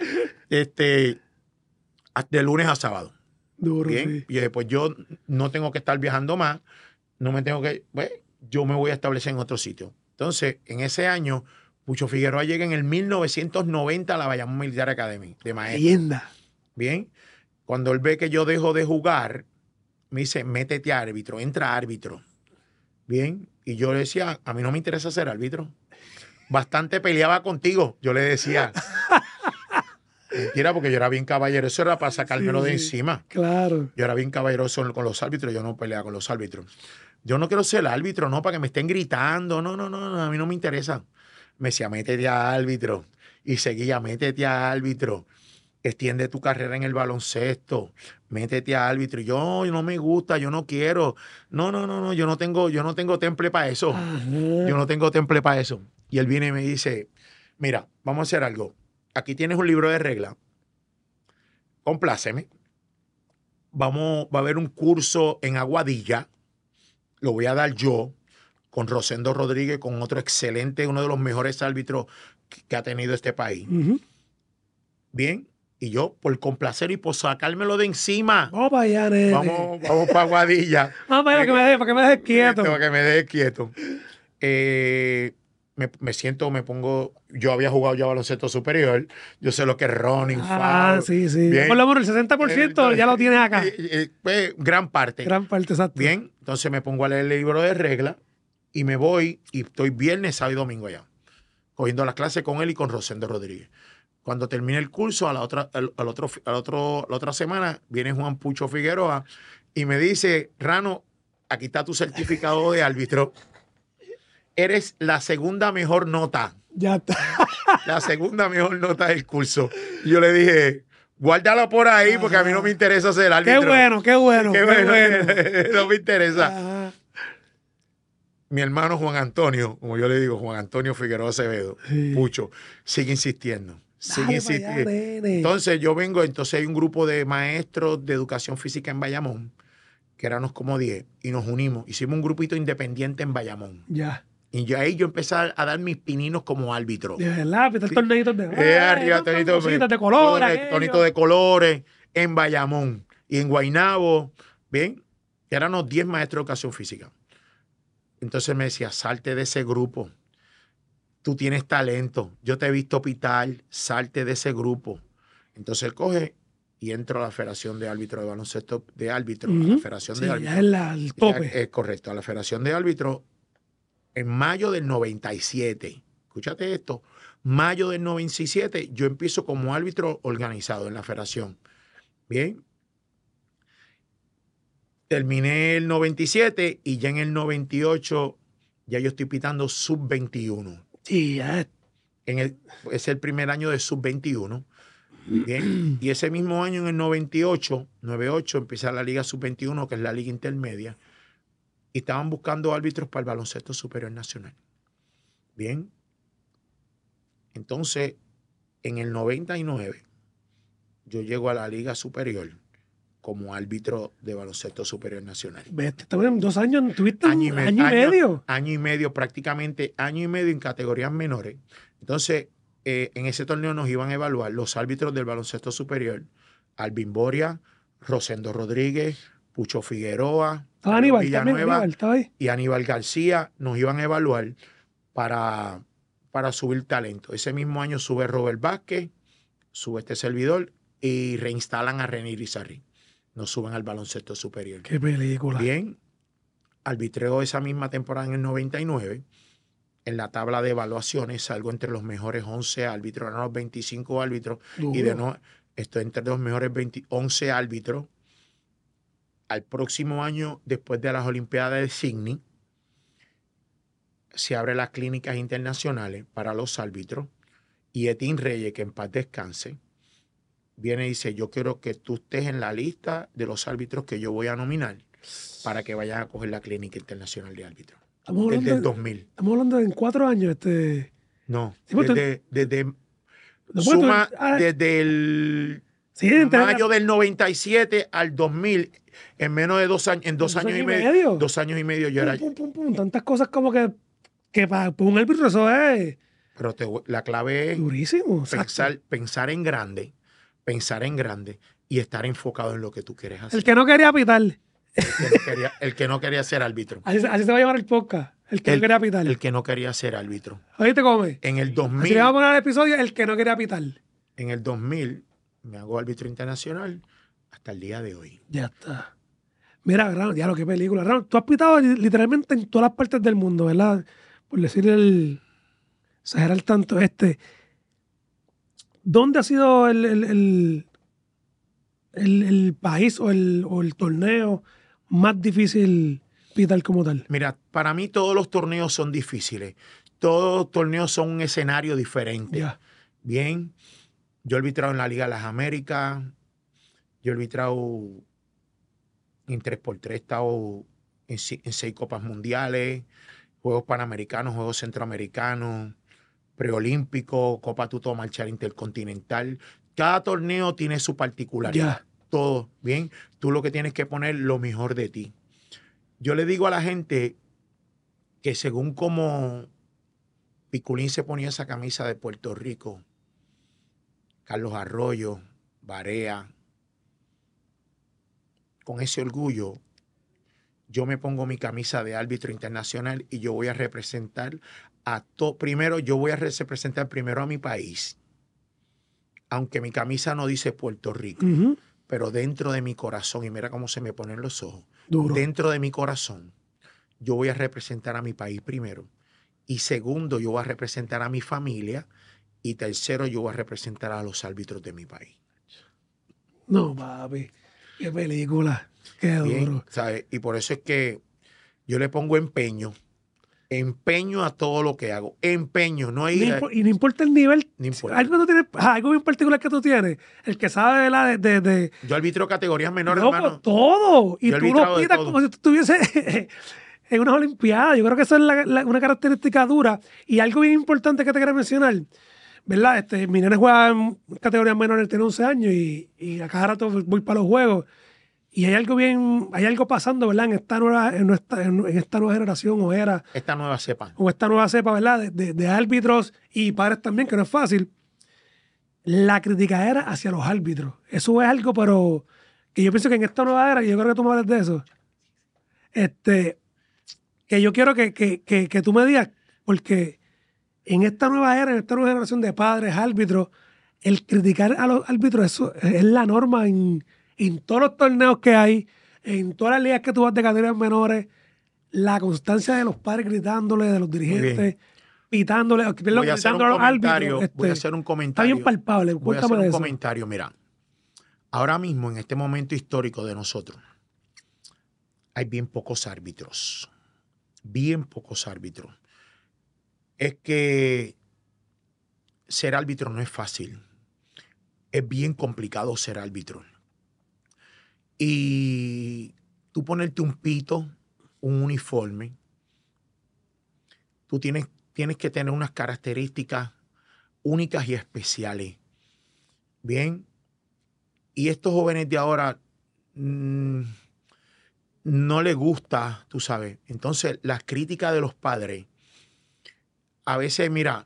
De lunes a sábado. Duro, Bien. sí. Y después yo no tengo que estar viajando más, no me tengo que, pues, yo me voy a establecer en otro sitio. Entonces, en ese año, Pucho Figueroa llega en el 1990 a la Bayamón Militar Academy de maestro. Leyenda. Bien. Cuando él ve que yo dejo de jugar, me dice, métete a árbitro, entra a árbitro. Bien. Y yo le decía, a mí no me interesa ser árbitro. Bastante peleaba contigo, yo le decía. Mentira, porque yo era bien caballero. Eso era para sacármelo de encima. Claro. Yo era bien caballeroso con los árbitros. Yo no peleaba con los árbitros. Yo no quiero ser árbitro, no, para que me estén gritando. No, a mí no me interesa. Me decía, métete a árbitro. Y seguía, métete a árbitro. Extiende tu carrera en el baloncesto. Métete a árbitro. Y yo no me gusta, yo no quiero. No, yo no tengo temple para eso. Ajá. Yo no tengo temple para eso. Y él viene y me dice, mira, vamos a hacer algo. Aquí tienes un libro de reglas. Compláceme. Va a haber un curso en Aguadilla. Lo voy a dar yo con Rosendo Rodríguez, con otro excelente, uno de los mejores árbitros que ha tenido este país. Bien. Y yo, por complacer y por sacármelo de encima. Vamos para allá, nene. Vamos para Aguadilla. Vamos para allá, para que me dejes quieto. Para que me dejes quieto. Me siento, me pongo. Yo había jugado ya baloncesto superior. Yo sé lo que es running, foul. Sí. Bien. Por lo menos el 60% ya lo tienes acá. Pues, gran parte. Gran parte, exacto. Bien. Entonces me pongo a leer el libro de reglas y me voy y estoy viernes, sábado y domingo allá. Cogiendo las clases con él y con Rosendo Rodríguez. Cuando termine el curso, a la otra semana, viene Juan Pucho Figueroa y me dice, Rano, aquí está tu certificado de árbitro. Eres la segunda mejor nota. Ya está. La segunda mejor nota del curso. Y yo le dije, guárdalo por ahí porque a mí no me interesa ser árbitro. Qué bueno. No me interesa. Ajá. Mi hermano Juan Antonio, como yo le digo, Juan Antonio Figueroa Acevedo, Pucho, sigue insistiendo. Sigue insistiendo. Entonces yo vengo, entonces hay un grupo de maestros de educación física en Bayamón, que éramos como 10, y nos unimos. Hicimos un grupito independiente en Bayamón. Ya. Y ahí yo empecé a dar mis pininos como árbitro. De verdad, pitar torneitos de arriba, tonitos de colores. Tonitos de colores en Bayamón. Y en Guaynabo, bien, éramos 10 maestros de educación física. Entonces me decía, salte de ese grupo. Tú tienes talento. Yo te he visto pitar, salte de ese grupo. Entonces él coge y entro a la Federación de Árbitros de Baloncesto de Árbitros. A la Federación de Árbitros. Ya es el tope. Es correcto, a la Federación de Árbitros en mayo del 97. Escúchate esto. Mayo del 97, yo empiezo como árbitro organizado en la Federación. Bien. Terminé el 97 y ya en el 98 ya yo estoy pitando sub-21. Sí, ya. Es el primer año de sub-21. Bien. Y ese mismo año, en el 98, empieza la Liga Sub-21, que es la Liga Intermedia. Y estaban buscando árbitros para el baloncesto superior nacional. Bien. Entonces, en el 99, yo llego a la Liga Superior como árbitro de baloncesto superior nacional. Vete, 2 años, tuviste año y medio. Año y medio, prácticamente año y medio en categorías menores. Entonces, en ese torneo nos iban a evaluar los árbitros del baloncesto superior, Alvin Boria, Rosendo Rodríguez, Pucho Figueroa, Aníbal, Villanueva estaba ahí. Y Aníbal García nos iban a evaluar para subir talento. Ese mismo año sube Robert Vázquez, sube este servidor y reinstalan a René Irizarry. Nos suben al baloncesto superior. Qué película. Bien, arbitreo esa misma temporada en el 99. En la tabla de evaluaciones salgo entre los mejores 11 árbitros, eran los 25 árbitros. Y de nuevo, estoy entre los mejores 11 árbitros. Al próximo año, después de las Olimpiadas de Sydney, se abren las clínicas internacionales para los árbitros. Y Etín Reyes, que en paz descanse, viene y dice, yo quiero que tú estés en la lista de los árbitros que yo voy a nominar para que vayan a coger la clínica internacional de árbitros. Desde el 2000. Estamos hablando de en 4 años. No, sí, desde el Sí, entre Mayo del 97 al 2000, en menos de 2 años, en 2 años y medio. 2 años y medio yo era. Tantas cosas como que para un árbitro eso es. Pero la clave es durísimo. Pensar en grande y estar enfocado en lo que tú quieres hacer. El que no quería pitar. El que no quería ser árbitro. Así se va a llamar el podcast. El que no quería pitar. El que no quería ser árbitro. ¿Oíste cómo es? En el 2000. Así le vamos a poner el episodio El que no quería pitar. En el 2000 me hago árbitro internacional hasta el día de hoy. Ya está. Mira, Ronald, ya lo que película. Ronald, tú has pitado literalmente en todas las partes del mundo, ¿verdad? Por decir exagerar tanto ¿Dónde ha sido el país o el torneo más difícil pitar como tal? Mira, para mí todos los torneos son difíciles. Todos los torneos son un escenario diferente. Ya. Bien, yo he arbitrado en la Liga de las Américas, yo he arbitrado en 3x3, he estado en 6 Copas Mundiales, Juegos Panamericanos, Juegos Centroamericanos, Preolímpicos, Copa Tuto Marchal Intercontinental. Cada torneo tiene su particularidad. Ya. Todo, bien. Tú lo que tienes que poner lo mejor de ti. Yo le digo a la gente que según como Piculín se ponía esa camisa de Puerto Rico, Carlos Arroyo, Barea, con ese orgullo, yo me pongo mi camisa de árbitro internacional y yo voy a representar primero a mi país, aunque mi camisa no dice Puerto Rico, pero dentro de mi corazón, y mira cómo se me ponen los ojos, duro. Dentro de mi corazón, yo voy a representar a mi país primero, y segundo, yo voy a representar a mi familia, y tercero, yo voy a representar a los árbitros de mi país. No, papi, qué película, qué duro. ¿Sabes? Y por eso es que yo le pongo empeño a todo lo que hago. Empeño, no hay... Y no importa el nivel. No importa. Algo bien particular que tú tienes. El que sabe de Yo arbitro categorías menores, loco, hermano. todo. Y yo tú lo pitas como si tú estuvieses en unas Olimpiadas. Yo creo que eso es una característica dura. Y algo bien importante que te quiero mencionar, ¿verdad? Mi nene juega en categorías menores, tiene 11 años y a cada rato voy para los juegos. Y hay algo pasando, ¿verdad? En esta nueva generación o era. Esta nueva cepa. O esta nueva cepa, ¿verdad? De árbitros y padres también, que no es fácil. La crítica era hacia los árbitros. Eso es algo, pero que yo pienso que en esta nueva era, y yo creo que tú me hables de eso, que yo quiero que tú me digas, porque en esta nueva era, en esta nueva generación de padres, árbitros, el criticar a los árbitros, eso es la norma en todos los torneos que hay, en todas las ligas que tú vas de categorías menores, la constancia de los padres gritándole, de los dirigentes, pitándole, voy a hacer un comentario. Voy a hacer un comentario. Está bien palpable. Voy a hacer un comentario. Mira, ahora mismo, en este momento histórico de nosotros, hay bien pocos árbitros. Bien pocos árbitros. Es que ser árbitro no es fácil. Es bien complicado ser árbitro. Y tú ponerte un pito, un uniforme, tú tienes que tener unas características únicas y especiales. Bien. Y estos jóvenes de ahora no les gusta, tú sabes. Entonces, las críticas de los padres, a veces, mira,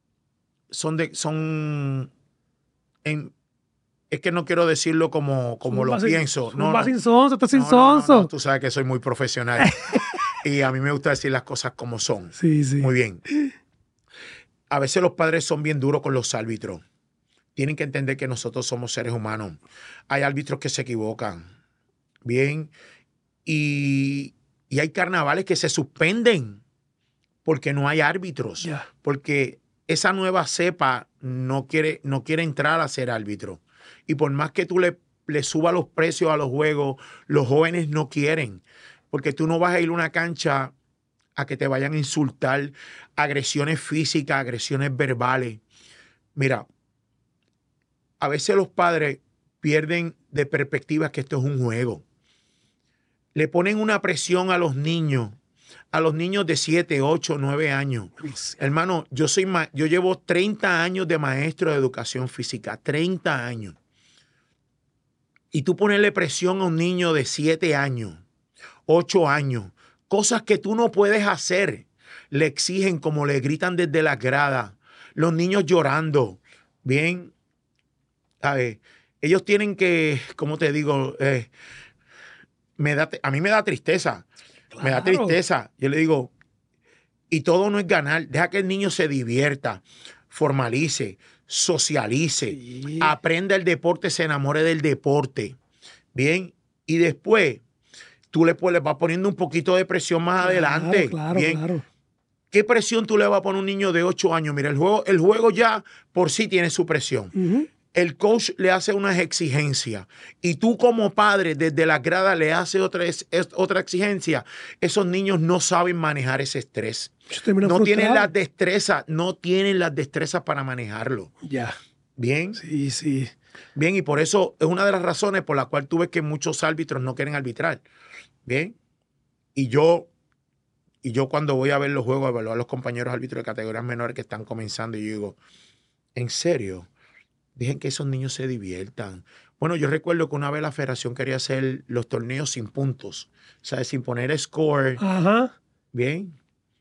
es que no quiero decirlo como lo pienso. No, sin sonso, estás sin sonso. No, tú sabes que soy muy profesional. Y a mí me gusta decir las cosas como son. Sí, sí. Muy bien. A veces los padres son bien duros con los árbitros. Tienen que entender que nosotros somos seres humanos. Hay árbitros que se equivocan. Bien. Y hay carnavales que se suspenden porque no hay árbitros. Yeah. Porque esa nueva cepa no quiere entrar a ser árbitro. Y por más que tú le subas los precios a los juegos, los jóvenes no quieren. Porque tú no vas a ir a una cancha a que te vayan a insultar, agresiones físicas, agresiones verbales. Mira, a veces los padres pierden de perspectiva que esto es un juego. Le ponen una presión a los niños de 7, 8, 9 años. Hermano, yo llevo 30 años de maestro de educación física, 30 años. Y tú ponerle presión a un niño de 7 años, 8 años, cosas que tú no puedes hacer, le exigen como le gritan desde las gradas, los niños llorando, bien, a ver, ellos tienen que, ¿cómo te digo? A mí me da tristeza, me da tristeza. Yo le digo, y todo no es ganar, deja que el niño se divierta, formalice, socialice, aprenda el deporte, se enamore del deporte, bien, y después tú le vas poniendo un poquito de presión más adelante, bien. ¿Qué presión tú le vas a poner a un niño de 8 años? Mira, el juego ya por sí tiene su presión. El coach le hace unas exigencias y tú como padre desde la grada le haces otra exigencia. Esos niños no saben manejar ese estrés. No tienen las destrezas para manejarlo. Ya. Bien. Sí, sí. Bien, y por eso es una de las razones por la cual tú ves que muchos árbitros no quieren arbitrar. Bien. Y yo cuando voy a ver los juegos, a evaluar a los compañeros árbitros de categorías menores que están comenzando, y yo digo, ¿en serio? Dejen que esos niños se diviertan. Bueno, yo recuerdo que una vez la federación quería hacer los torneos sin puntos, o sea, sin poner score. Ajá. Bien.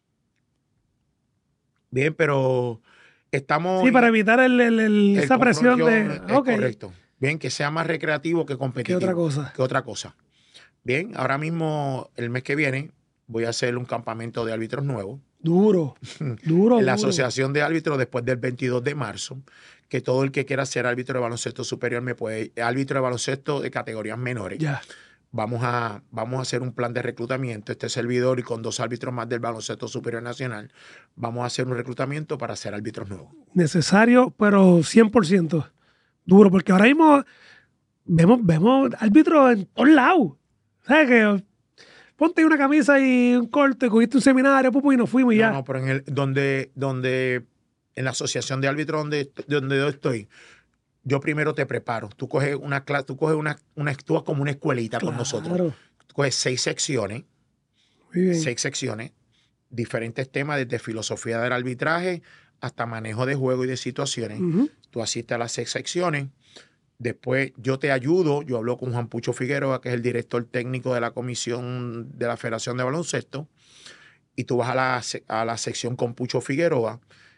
Bien, pero estamos... Sí, para evitar esa presión de... Es correcto. Bien, que sea más recreativo que competitivo. ¿Qué otra cosa? Bien, ahora mismo, el mes que viene, voy a hacer un campamento de árbitros nuevos. Duro. En la Asociación de Árbitros después del 22 de marzo, que todo el que quiera ser árbitro de baloncesto superior árbitro de baloncesto de categorías menores. Ya. Vamos a hacer un plan de reclutamiento, este servidor y con 2 árbitros más del baloncesto superior nacional, vamos a hacer un reclutamiento para ser árbitros nuevos. Necesario, pero 100%. Duro, porque ahora mismo vemos árbitros en todos lados. ¿Sabes qué? Ponte una camisa y un corte, cogiste un seminario, y nos fuimos y ya. No, pero en la asociación de árbitros donde yo estoy, yo primero te preparo. Tú coges una clase, tú actúas como una escuelita con nosotros. Tú coges 6 secciones. Muy bien. 6 secciones, diferentes temas, desde filosofía del arbitraje hasta manejo de juego y de situaciones. Tú asistes a las 6 secciones. Después yo te ayudo, yo hablo con Juan Pucho Figueroa, que es el director técnico de la comisión de la Federación de Baloncesto, y tú vas a la sección con Pucho Figueroa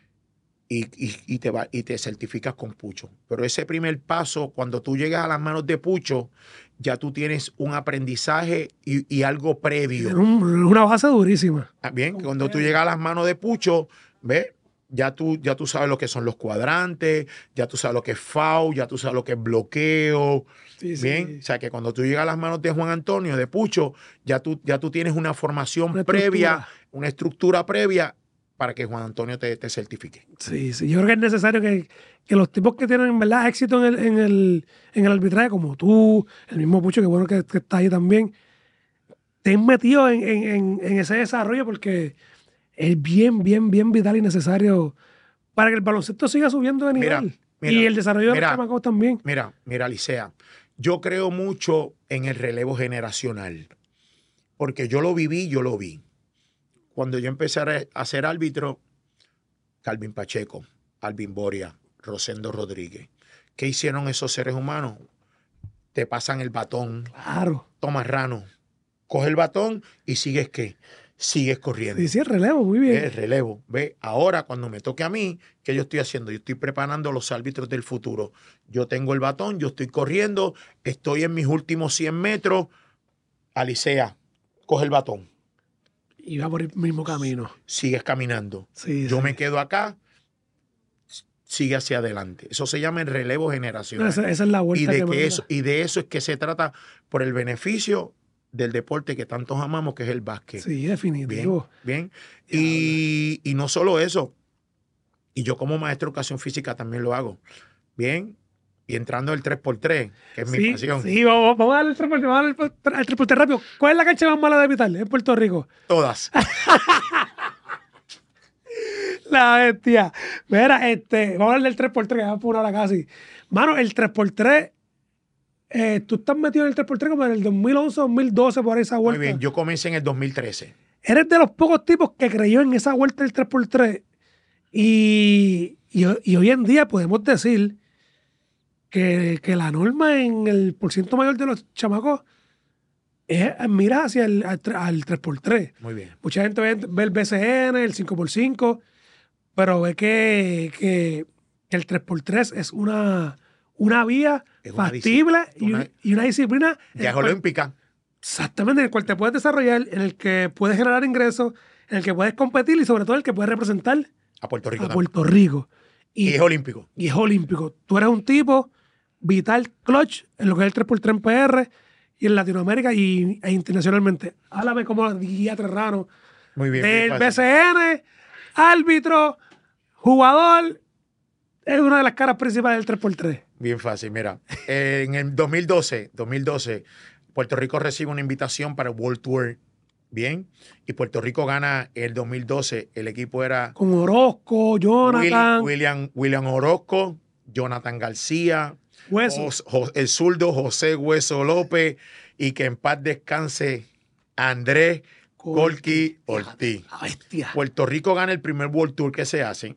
y te certificas con Pucho. Pero ese primer paso, cuando tú llegas a las manos de Pucho, ya tú tienes un aprendizaje y algo previo. Una base durísima. Bien, cuando tú llegas a las manos de Pucho, ¿ves? Ya tú sabes lo que son los cuadrantes, ya tú sabes lo que es foul, ya tú sabes lo que es bloqueo. Sí, bien, sí. O sea que cuando tú llegas a las manos de Juan Antonio, de Pucho, ya tú tienes una formación previa, una estructura previa para que Juan Antonio te certifique. Sí, sí. Yo creo que es necesario que los tipos que tienen en verdad éxito en el arbitraje, como tú, el mismo Pucho, que bueno que está ahí también, estén metidos en ese desarrollo, porque es bien vital y necesario para que el baloncesto siga subiendo de nivel. Y el desarrollo de los chamacos también. Mira, Licea, yo creo mucho en el relevo generacional, porque yo lo viví. Cuando yo empecé a ser árbitro, Calvin Pacheco, Alvin Boria, Rosendo Rodríguez, ¿qué hicieron esos seres humanos? Te pasan el batón. Claro. Toma, Rano, coge el batón y sigues corriendo. Sí, el relevo, muy bien. El relevo. Ve, ahora cuando me toque a mí, ¿qué yo estoy haciendo? Yo estoy preparando a los árbitros del futuro. Yo tengo el batón, yo estoy corriendo, estoy en mis últimos 100 metros. Alicea, coge el batón. Y va por el mismo camino. Sigues caminando. Sí, yo me quedo acá, sigue hacia adelante. Eso se llama el relevo generacional. Esa es la vuelta y de eso es que se trata por el beneficio del deporte que tantos amamos, que es el básquet. Sí, definitivo. Bien. Y no solo eso. Y yo como maestro de educación física también lo hago. Bien. Y entrando el 3x3, que es mi pasión. Sí, vamos a darle el 3x3, vamos a darle el 3x3 rápido. ¿Cuál es la cancha más mala de arbitrar en Puerto Rico? Todas. La bestia. Mira, vamos a darle el 3x3, que vamos por ahora casi. Mano, el 3x3, tú estás metido en el 3x3 como en el 2011, 2012, por esa vuelta. Muy bien, yo comencé en el 2013. Eres de los pocos tipos que creyó en esa vuelta del 3x3. Y hoy en día podemos decir que la norma en el porciento mayor de los chamacos es mira hacia al 3x3. Muy bien. Mucha gente ve el BCN, el 5x5, pero ve que el 3x3 es una vía Es una factible disciplina, y una disciplina Ya es olímpica. exactamente, en el cual te puedes desarrollar, en el que puedes generar ingresos, en el que puedes competir y sobre todo el que puedes representar A Puerto Rico a también. Puerto Rico. Y es olímpico. Y es olímpico. Tú eres un tipo vital clutch en lo que es el 3x3 en PR y en Latinoamérica e internacionalmente. Háblame como guía Terrano Muy bien. del bien fácil. BCN, árbitro, jugador, es una de las caras principales del 3x3. Bien fácil, mira. En el 2012, Puerto Rico recibe una invitación para el World Tour. Bien. Y Puerto Rico gana el 2012. El equipo era Con Orozco, Jonathan, William Orozco, Jonathan García, Hueso. el zurdo José Hueso López y que en paz descanse Andrés Colqui Ortiz. La bestia. Puerto Rico gana el primer World Tour que se hace.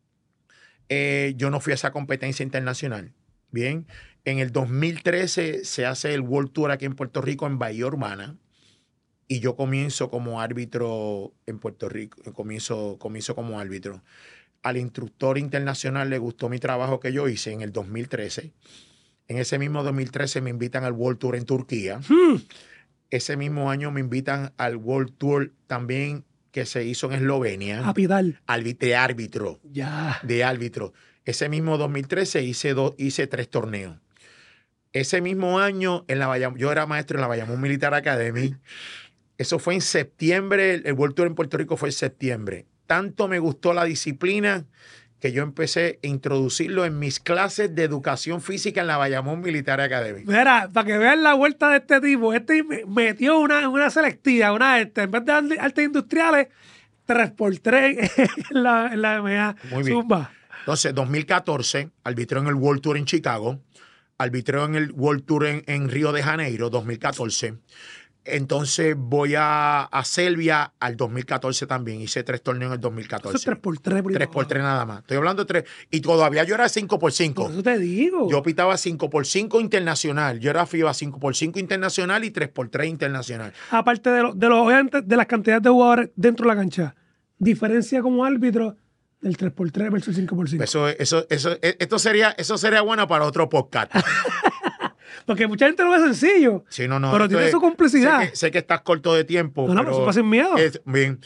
Yo no fui a esa competencia internacional. Bien. En el 2013 se hace el World Tour aquí en Puerto Rico, en Bahía Urbana. Y yo comienzo como árbitro en Puerto Rico. Comienzo como árbitro. Al instructor internacional le gustó mi trabajo que yo hice en el 2013. En ese mismo 2013 me invitan al World Tour en Turquía. Ese mismo año me invitan al World Tour también que se hizo en Eslovenia. A Pidal. De árbitro. Ya. De árbitro. Ese mismo 2013 hice 3 torneos. Ese mismo año yo era maestro en la Bayamón Militar Academy. Eso fue en septiembre. El World Tour en Puerto Rico fue en septiembre. Tanto me gustó la disciplina que yo empecé a introducirlo en mis clases de educación física en la Bayamón Militar Academy. Mira, para que vean la vuelta de este tipo, metió una selectiva, en vez de artes industriales, 3x3 en la MA. Muy bien. Zumba. Entonces, 2014, arbitré en el World Tour en Chicago, arbitré en el World Tour en Río de Janeiro, 2014. Entonces voy a Serbia al 2014 también. Hice 3 torneos en el 2014. Eso es 3x3. 3x3 nada más. Estoy hablando de 3. Y todavía yo era 5x5. Por eso te digo. Yo pitaba 5x5 internacional. Yo era FIBA 5x5 internacional y 3x3 internacional. Aparte obviamente, de las cantidades de jugadores dentro de la cancha, diferencia como árbitro del 3x3 versus el 5x5. Eso sería bueno para otro podcast. Porque mucha gente lo ve sencillo. Sí, no, pero tiene su complicidad. Sé que estás corto de tiempo. No, pero eso pasa sin miedo. Bien.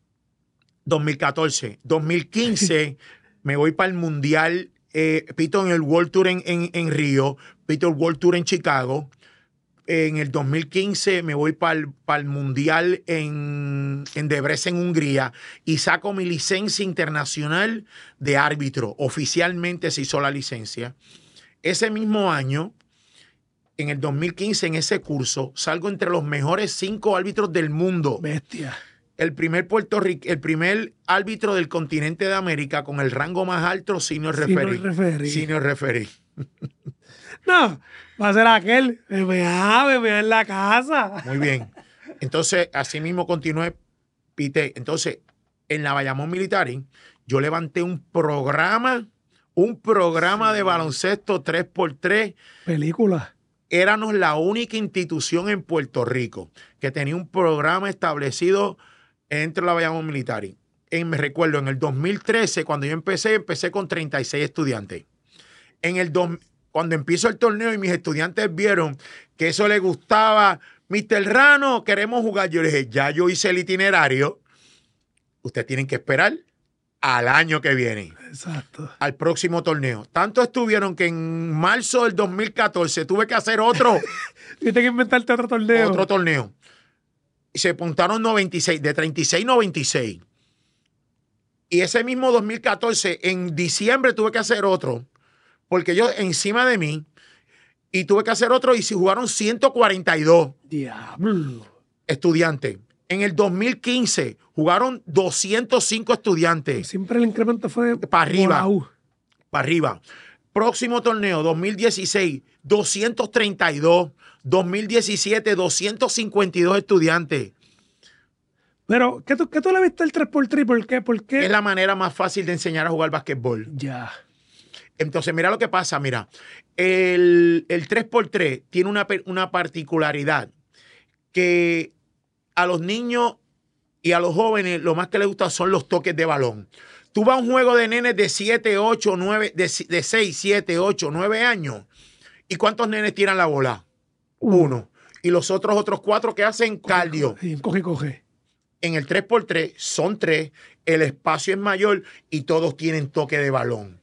2014. 2015 me voy para el Mundial. Pito en el World Tour en Río. Pito el World Tour en Chicago. En el 2015 me voy para el Mundial en Debrecen, Hungría. Y saco mi licencia internacional de árbitro. Oficialmente se hizo la licencia. Ese mismo año, en el 2015, en ese curso, salgo entre los mejores 5 árbitros del mundo. Bestia. El primer árbitro del continente de América con el rango más alto, senior referee. Senior referee. No, va a ser aquel. MMA en la casa. Muy bien. Entonces, así mismo continué, pité. Entonces, en la Bayamón Militar, yo levanté un programa de baloncesto 3x3. Película. Éramos la única institución en Puerto Rico que tenía un programa establecido entre la Bayamón Militar. Me recuerdo, en el 2013, cuando yo empecé con 36 estudiantes. Cuando empiezo el torneo y mis estudiantes vieron que eso les gustaba, Mr. Rano, queremos jugar. Yo les dije, ya yo hice el itinerario. Ustedes tienen que esperar al año que viene. Exacto. Al próximo torneo. Tanto estuvieron que en marzo del 2014 tuve que hacer otro. Tienes que inventarte otro torneo. Otro torneo. Y se apuntaron 96, de 36 96. Y ese mismo 2014, en diciembre tuve que hacer otro, porque ellos encima de mí, y tuve que hacer otro, y se jugaron 142 Diablo. estudiantes. En el 2015 jugaron 205 estudiantes. Siempre el incremento fue para arriba. Wow. Para arriba. Próximo torneo, 2016, 232. 2017, 252 estudiantes. Pero, ¿qué tú le viste el 3x3? ¿Por qué? Es la manera más fácil de enseñar a jugar basquetbol. Ya. Entonces, mira lo que pasa, mira. El 3x3 tiene una particularidad que a los niños y a los jóvenes lo más que les gusta son los toques de balón. Tú vas a un juego de nenes de 7, 8, 9, de 6, 7, 8, 9 años. ¿Y cuántos nenes tiran la bola? Uno. Y los otros 4 que hacen cardio. Coge. En el 3x3 son 3, el espacio es mayor y todos tienen toque de balón.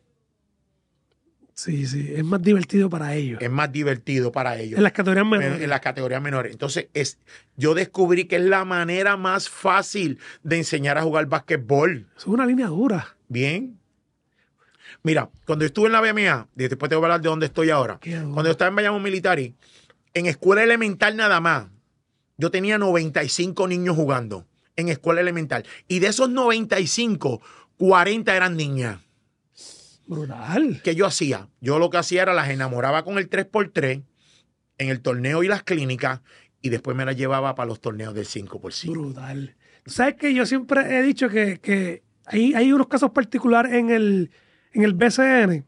Sí, es más divertido para ellos. Es más divertido para ellos. En las categorías menores. En las categorías menores. Entonces, yo descubrí que es la manera más fácil de enseñar a jugar básquetbol. Eso es una línea dura. Bien. Mira, cuando yo estuve en la BMA, después te voy a hablar de dónde estoy ahora. Cuando yo estaba en Bayamón Military, en escuela elemental nada más, yo tenía 95 niños jugando en escuela elemental. Y de esos 95, 40 eran niñas. Brutal. ¿Qué yo hacía? Yo lo que hacía era las enamoraba con el 3x3 en el torneo y las clínicas y después me las llevaba para los torneos del 5x5. Brutal. ¿Sabes que yo siempre he dicho que hay unos casos particulares en el BCN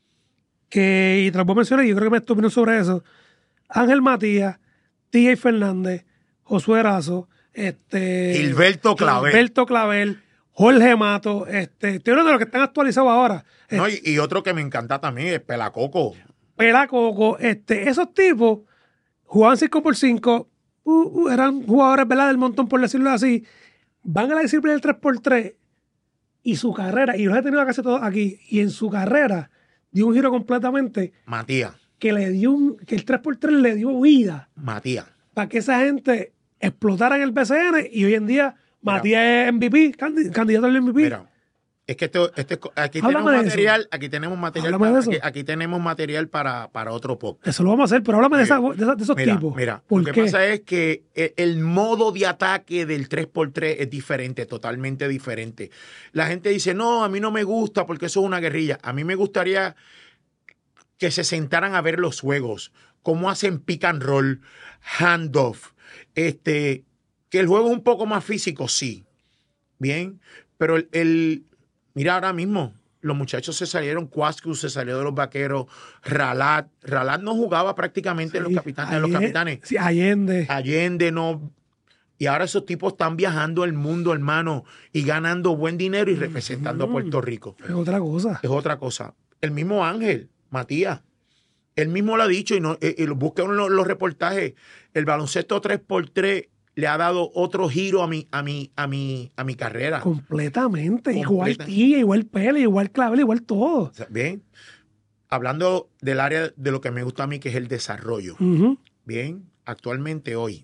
y te los voy a mencionar y yo creo que me opinión sobre eso? Ángel Matías, T.J. Fernández, Josué Erazo, Gilberto Clavel, Jorge Mato, estoy hablando de los que están actualizados ahora. No, y otro que me encanta también es Pelacoco. Esos tipos jugaban 5x5, eran jugadores, ¿verdad?, del montón, por decirlo así. Van a la disciplina del 3x3 y su carrera, y los he tenido casi todos aquí, y en su carrera dio un giro completamente. Matías. Que el 3x3 le dio vida. Matías. Para que esa gente explotara en el BCN y hoy en día Matías es MVP, candidato al MVP. Mira, es que aquí tenemos material para otro podcast. Eso lo vamos a hacer, pero háblame de esos tipos. Mira, lo que pasa es que el modo de ataque del 3x3 es diferente, totalmente diferente. La gente dice, no, a mí no me gusta porque eso es una guerrilla. A mí me gustaría que se sentaran a ver los juegos, cómo hacen pick and roll, handoff, que el juego es un poco más físico, sí, bien, pero mira ahora mismo, los muchachos se salieron, Cuascu se salió de los Vaqueros, Ralat no jugaba prácticamente en los capitanes. Sí, Allende no. Y ahora esos tipos están viajando el mundo, hermano, y ganando buen dinero y representando a Puerto Rico. Es otra cosa. Es otra cosa. El mismo Ángel Matías, él mismo lo ha dicho y busquen los reportajes. El baloncesto 3x3 le ha dado otro giro a mi carrera. Completamente. Igual Tía, igual Pele, igual Clavel, igual todo. Bien. Hablando del área de lo que me gusta a mí, que es el desarrollo. Bien. Actualmente hoy.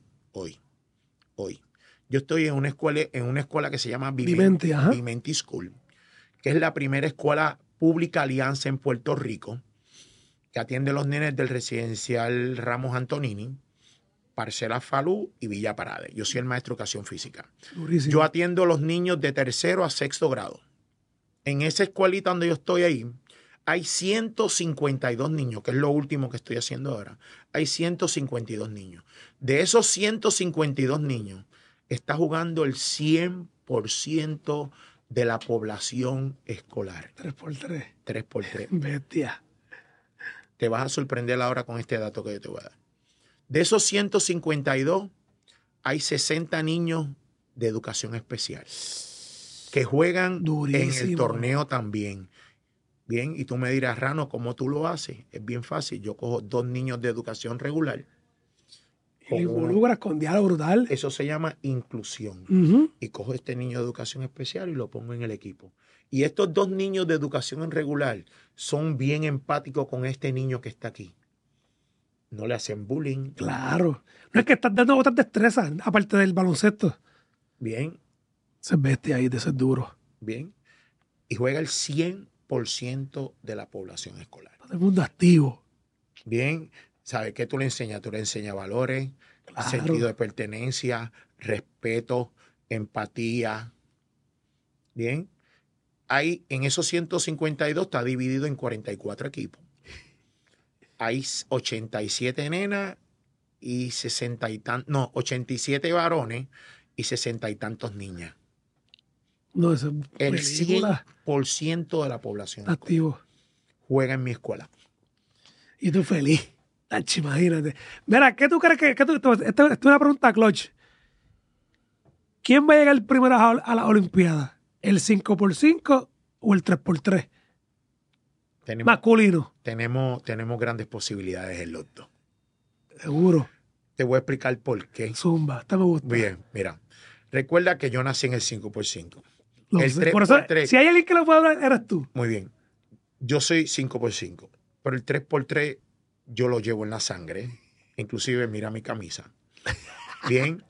Yo estoy en una escuela que se llama Vimenti School, que es la primera escuela pública alianza en Puerto Rico, que atiende a los nenes del residencial Ramos Antonini, Parcela Falú y Villa Parade. Yo soy el maestro de educación física. Durísimo. Yo atiendo a los niños de 3º a 6º grado. En esa escuelita donde yo estoy ahí, hay 152 niños, que es lo último que estoy haciendo ahora. Hay 152 niños. De esos 152 niños, está jugando el 100% de la población escolar. 3x3. 3x3. Bestia. Te vas a sorprender ahora con este dato que yo te voy a dar. De esos 152, hay 60 niños de educación especial que juegan Durísimo. en el torneo también. Bien, y tú me dirás, Rano, ¿cómo tú lo haces? Es bien fácil. Yo cojo 2 niños de educación regular. Y lo involucras con diálogo brutal. Eso se llama inclusión. Y cojo este niño de educación especial y lo pongo en el equipo. Y estos 2 niños de educación regular son bien empáticos con este niño que está aquí. No le hacen bullying. Claro. No es que estás dando otras destrezas, aparte del baloncesto. Bien. Se bestia ahí, de ser duro. Bien. Y juega el 100% de la población escolar. Todo el mundo activo. Bien. ¿Sabes qué tú le enseñas? Tú le enseñas valores, Claro. sentido de pertenencia, respeto, empatía. Bien. Hay, en esos 152 está dividido en 44 equipos. Hay 87 nenas y 87 varones y 60 y tantos niñas. No, eso es El película. 100% de la población. Activo. juega en mi escuela. Y tú feliz. Tacho, imagínate. Mira, ¿qué tú crees que esta es una pregunta clutch. ¿Quién va a llegar primero a la Olimpiada? ¿El 5x5 o el 3x3? Masculino. Tenemos grandes posibilidades en los dos. Seguro. Te voy a explicar por qué. Zumba, esta me gusta. Bien, mira. Recuerda que yo nací en el 5x5. El 3x3. Por eso, si hay alguien que lo puede hablar, eres tú. Muy bien. Yo soy 5x5. Pero el 3x3 yo lo llevo en la sangre. Inclusive mira mi camisa. Bien.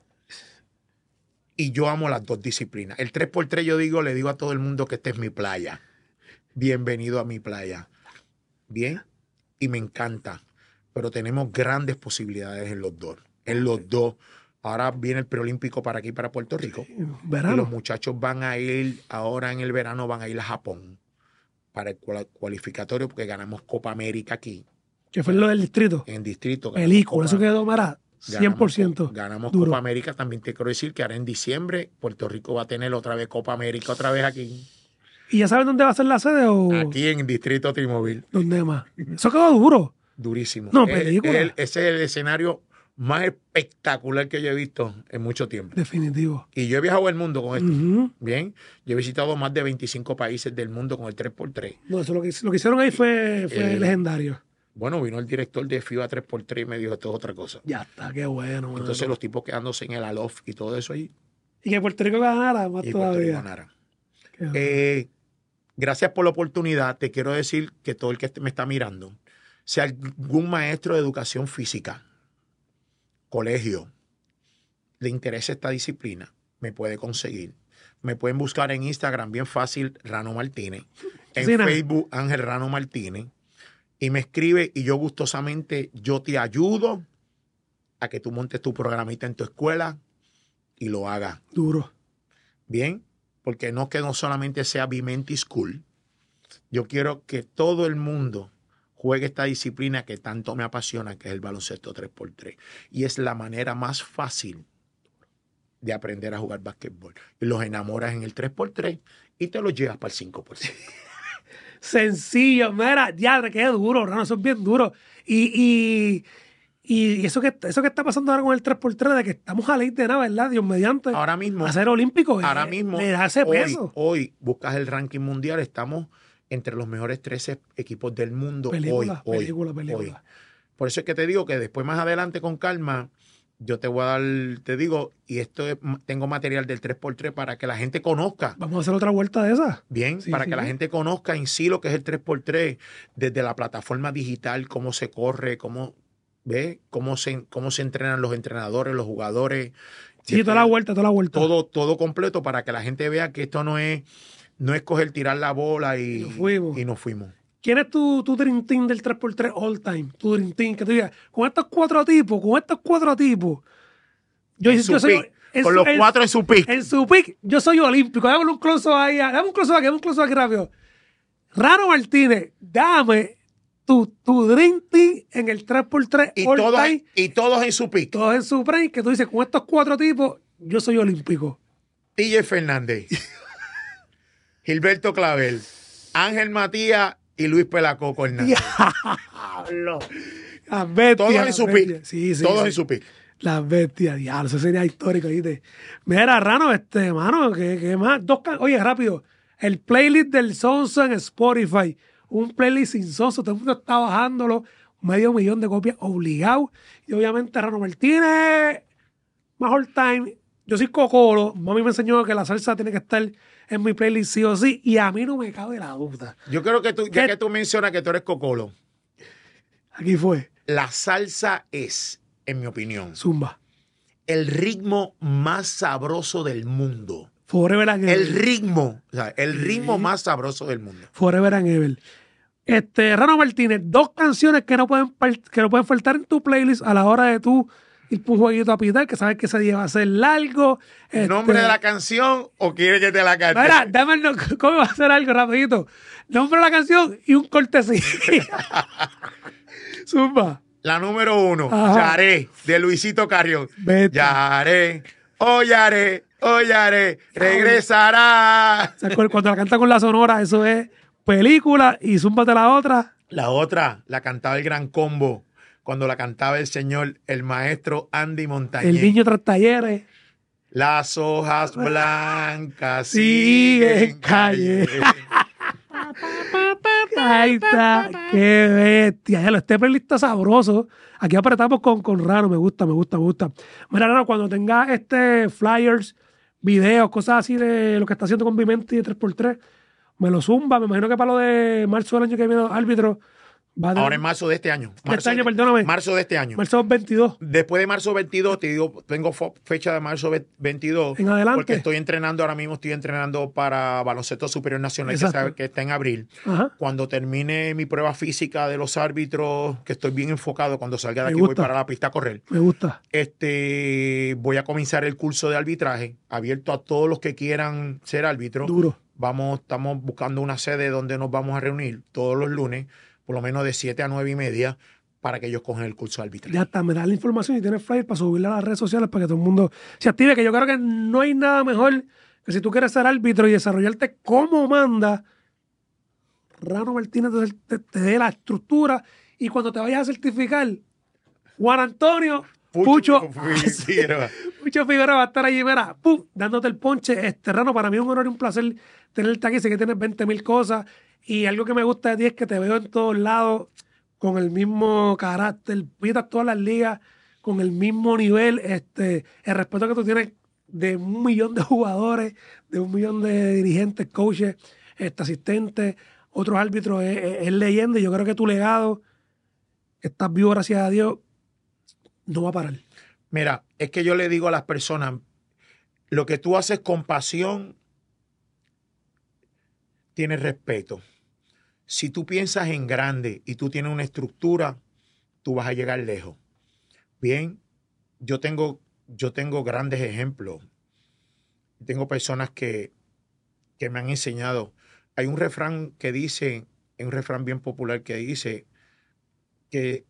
Y yo amo las dos disciplinas. El 3x3 le digo a todo el mundo que esta es mi playa. Bienvenido a mi playa. Bien. Y me encanta. Pero tenemos grandes posibilidades en los dos. En los dos. Ahora viene el preolímpico para aquí, para Puerto Rico. Verano. Y los muchachos van a ir, ahora en el verano van a ir a Japón para el cualificatorio porque ganamos Copa América aquí. Que fue lo del distrito. En distrito. Película, eso quedó, mira, 100%. Ganamos duro. Copa América. También te quiero decir que ahora en diciembre Puerto Rico va a tener otra vez Copa América, otra vez aquí. ¿Y ya saben dónde va a ser la sede? O Aquí en Distrito T-Mobile. ¿Dónde más? Eso quedó duro. Durísimo. No, película. Ese es el escenario más espectacular que yo he visto en mucho tiempo. Definitivo. Y yo he viajado el mundo con esto. Bien. Yo he visitado más de 25 países del mundo con el 3x3. No, eso lo que hicieron ahí fue legendario. Bueno, vino el director de FIBA 3x3 y me dijo, esto es otra cosa. Ya está, qué bueno. Mano. Entonces los tipos quedándose en el alof y todo eso ahí. Y que Puerto Rico ganara más y Puerto Rico todavía. Ganara. Gracias por la oportunidad. Te quiero decir que todo el que me está mirando, si algún maestro de educación física, colegio, le interesa esta disciplina, me puede conseguir. Me pueden buscar en Instagram, bien fácil, Rano Martínez. En Facebook, Ángel Rano Martínez. Y me escribe y yo gustosamente, yo te ayudo a que tú montes tu programita en tu escuela y lo hagas. Duro. Bien, porque no que no solamente sea Vimenti School. Yo quiero que todo el mundo juegue esta disciplina que tanto me apasiona, que es el baloncesto 3x3. Y es la manera más fácil de aprender a jugar básquetbol. Y los enamoras en el 3x3 y te los llevas para el 5x5. Sencillo, mira, ya, qué duro, Rano, eso es bien duro. Y eso que está pasando ahora con el 3x3, de que estamos a ley de nada, ¿verdad? Dios mediante. Ahora mismo. A ser olímpico. Ahora mismo. Le da ese peso. Hoy buscas el ranking mundial, estamos entre los mejores 13 equipos del mundo. Película. Por eso es que te digo que después, más adelante, con calma, yo te voy a dar, te digo, y tengo material del 3x3 para que la gente conozca. Vamos a hacer otra vuelta de esa. Bien, sí, para que la gente conozca en sí lo que es el 3x3, desde la plataforma digital, cómo se corre, cómo se entrenan los entrenadores, los jugadores. Sí, toda la vuelta. Todo completo para que la gente vea que esto no es coger, tirar la bola y nos fuimos. ¿Quién es tu Dream Team del 3x3 all time? Tu Dream Team, que te diga, con estos cuatro tipos. Con los cuatro en su pick. En su pick, yo soy olímpico. Dame un close ahí, dame un close aquí rápido. Rano Martínez, dame tu Dream Team en el 3x3 all time. Y todos en su pick. Todos en su prime, que tú dices, con estos cuatro tipos, yo soy olímpico. TJ Fernández, Gilberto Clavel, Ángel Matías y Luis Pelacoco Hernández. Diablo. Las bestias. Todos en su pick. Sí, todos en su pick. Las bestias, diablo. Eso sería histórico, ¿viste? Mira, Rano, mano, ¿qué más? Oye, rápido. El playlist del Sonso en Spotify. Un playlist sin Sonso. Todo el mundo está bajándolo. 500,000 de copias obligado. Y obviamente Rano Martínez, más all time. Yo soy cocolo. Mami me enseñó que la salsa tiene que estar en mi playlist sí o sí, y a mí no me cabe la duda. Yo creo que ya que tú mencionas que tú eres cocolo. Aquí fue. La salsa es, en mi opinión, Zumba, el ritmo más sabroso del mundo. Forever and Ever. El ritmo más sabroso del mundo. Forever and Ever. Rano Martínez, 2 canciones que no pueden faltar en tu playlist a la hora de tú ir por un jueguito a pitar, que sabes que ese día va a ser largo. ¿Nombre de la canción o quieres que te la cante? Mira, ¿cómo va a ser algo rapidito? Nombre de la canción y un cortesía. Zumba. La número 1, Yaré, de Luisito Carrión. Yaré, Yaré, regresará. Cuando la canta con la sonora, eso es película y zúmbate la otra. La otra la cantaba el Gran Combo, cuando la cantaba el maestro Andy Montañez. El niño tras talleres. Las hojas blancas siguen calle. Ahí está, qué bestia. Este playlist está sabroso. Aquí apretamos con Rano, me gusta. Mira, Rano, cuando tengas flyers, videos, cosas así de lo que está haciendo con Vimenti de 3x3, me lo zumba. Me imagino que para lo de marzo del año que viene, árbitro. Ahora en marzo de este año. Perdóname. Marzo de este año. Marzo 22. Después de marzo 22, te digo, tengo fecha de marzo 22. En adelante. Porque ahora mismo estoy entrenando para Baloncesto Superior Nacional, que está en abril. Ajá. Cuando termine mi prueba física de los árbitros, que estoy bien enfocado, cuando salga de aquí voy para la pista a correr. Me gusta. Voy a comenzar el curso de arbitraje, abierto a todos los que quieran ser árbitros. Duro. Estamos buscando una sede donde nos vamos a reunir todos los lunes, por lo menos de 7 a 9:30, para que ellos cojan el curso de arbitraje. Ya está, me das la información y tienes flyer para subirla a las redes sociales para que todo el mundo se active, que yo creo que no hay nada mejor que si tú quieres ser árbitro y desarrollarte como manda, Rano Martínez te dé la estructura y cuando te vayas a certificar, Juan Antonio Pucho Figueroa va a estar allí, mira, pum, dándote el ponche. Rano, para mí es un honor y un placer tenerte aquí. Sé que tienes 20,000 cosas y algo que me gusta de ti es que te veo en todos lados con el mismo carácter, pitas todas las ligas con el mismo nivel, el respeto que tú tienes de 1 millón de jugadores, de 1 millón de dirigentes, coaches, asistentes, otros árbitros, es leyenda, y yo creo que tu legado, estás vivo gracias a Dios, no va a parar. Mira, es que yo le digo a las personas, lo que tú haces con pasión, tienes respeto. Si tú piensas en grande y tú tienes una estructura, tú vas a llegar lejos. Bien, yo tengo grandes ejemplos. Tengo personas que me han enseñado. Hay un refrán un refrán bien popular que dice que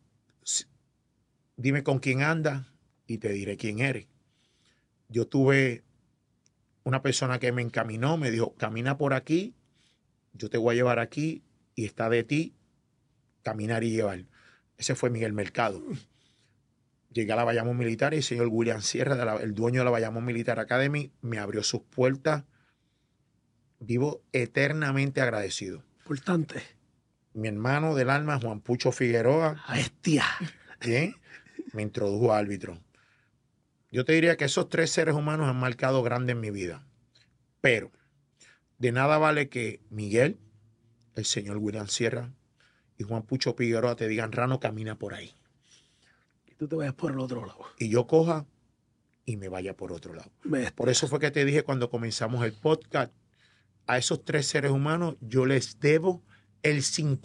dime con quién andas y te diré quién eres. Yo tuve una persona que me encaminó, me dijo, camina por aquí, yo te voy a llevar aquí y está de ti caminar y llevar. Ese fue Miguel Mercado. Llegué a la Bayamón Militar y el señor William Sierra, el dueño de la Bayamón Militar Academy, me abrió sus puertas. Vivo eternamente agradecido. Importante. Mi hermano del alma, Juan Pucho Figueroa. ¡Bestia! Bien, me introdujo a árbitro. Yo te diría que esos 3 seres humanos han marcado grande en mi vida. Pero de nada vale que Miguel, el señor William Sierra y Juan Pucho Figueroa te digan, Rano, camina por ahí. Y tú te vayas por el otro lado. Y yo coja y me vaya por otro lado. Bestia. Por eso fue que te dije cuando comenzamos el podcast, a esos 3 seres humanos yo les debo el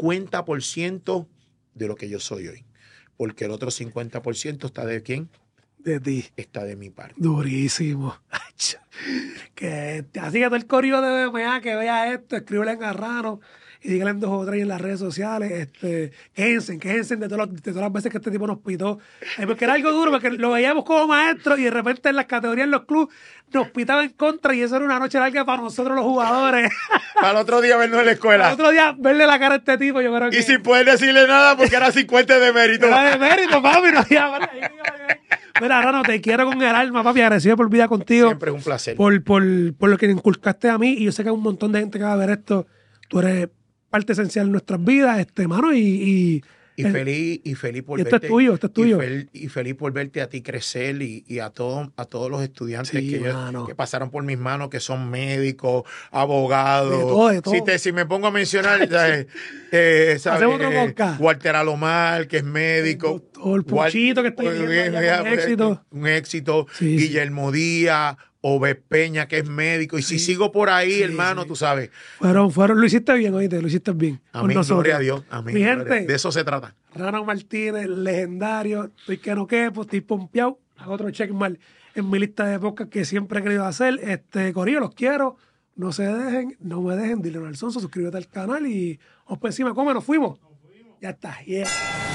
50% de lo que yo soy hoy. Porque el otro 50% está de ¿quién? De ti. Está de mi parte. Durísimo. Así que todo el correo de BMA que vea esto, escríbele en Rano y díganle en 2 o 3 en las redes sociales. Quéjense de todas las veces que este tipo nos pitó. Porque era algo duro, porque lo veíamos como maestro y de repente en las categorías, en los clubes, nos pitaba en contra y eso era una noche larga para nosotros los jugadores. Para el otro día vernos en la escuela. Para el otro día verle la cara a este tipo, yo creo que... Y sin poder decirle nada porque era 50 de mérito. Era de mérito, papi. No, mira, Rano, te quiero con el alma, papi. Agradecido por vida contigo. Siempre es un placer. Por lo que me inculcaste a mí. Y yo sé que hay un montón de gente que va a ver esto. Tú eres parte esencial en nuestras vidas, mano. Y feliz por verte. Esto es tuyo. Y feliz por verte a ti crecer y a todos los estudiantes que pasaron por mis manos, que son médicos, abogados. De todo. Si me pongo a mencionar, ¿sabes? Hacemos otro podcast. Walter Alomar, que es médico. El Puchito que está viviendo un éxito. Un éxito. Sí, Guillermo Díaz. Obed Peña, que es médico. Y si sigo por ahí, hermano, tú sabes. Lo hiciste bien, oíste, lo hiciste bien. Amén, gloria a Dios. Amén. Mi gente, de eso se trata. Rano Martínez, legendario. Estoy que no quepo, estoy pompeado. Hago otro check mal en mi lista de podcast que siempre he querido hacer. Corillo, los quiero. No me dejen. Dile al Sonso, suscríbete al canal y os por encima. ¿Cómo nos fuimos? Ya está. Yeah.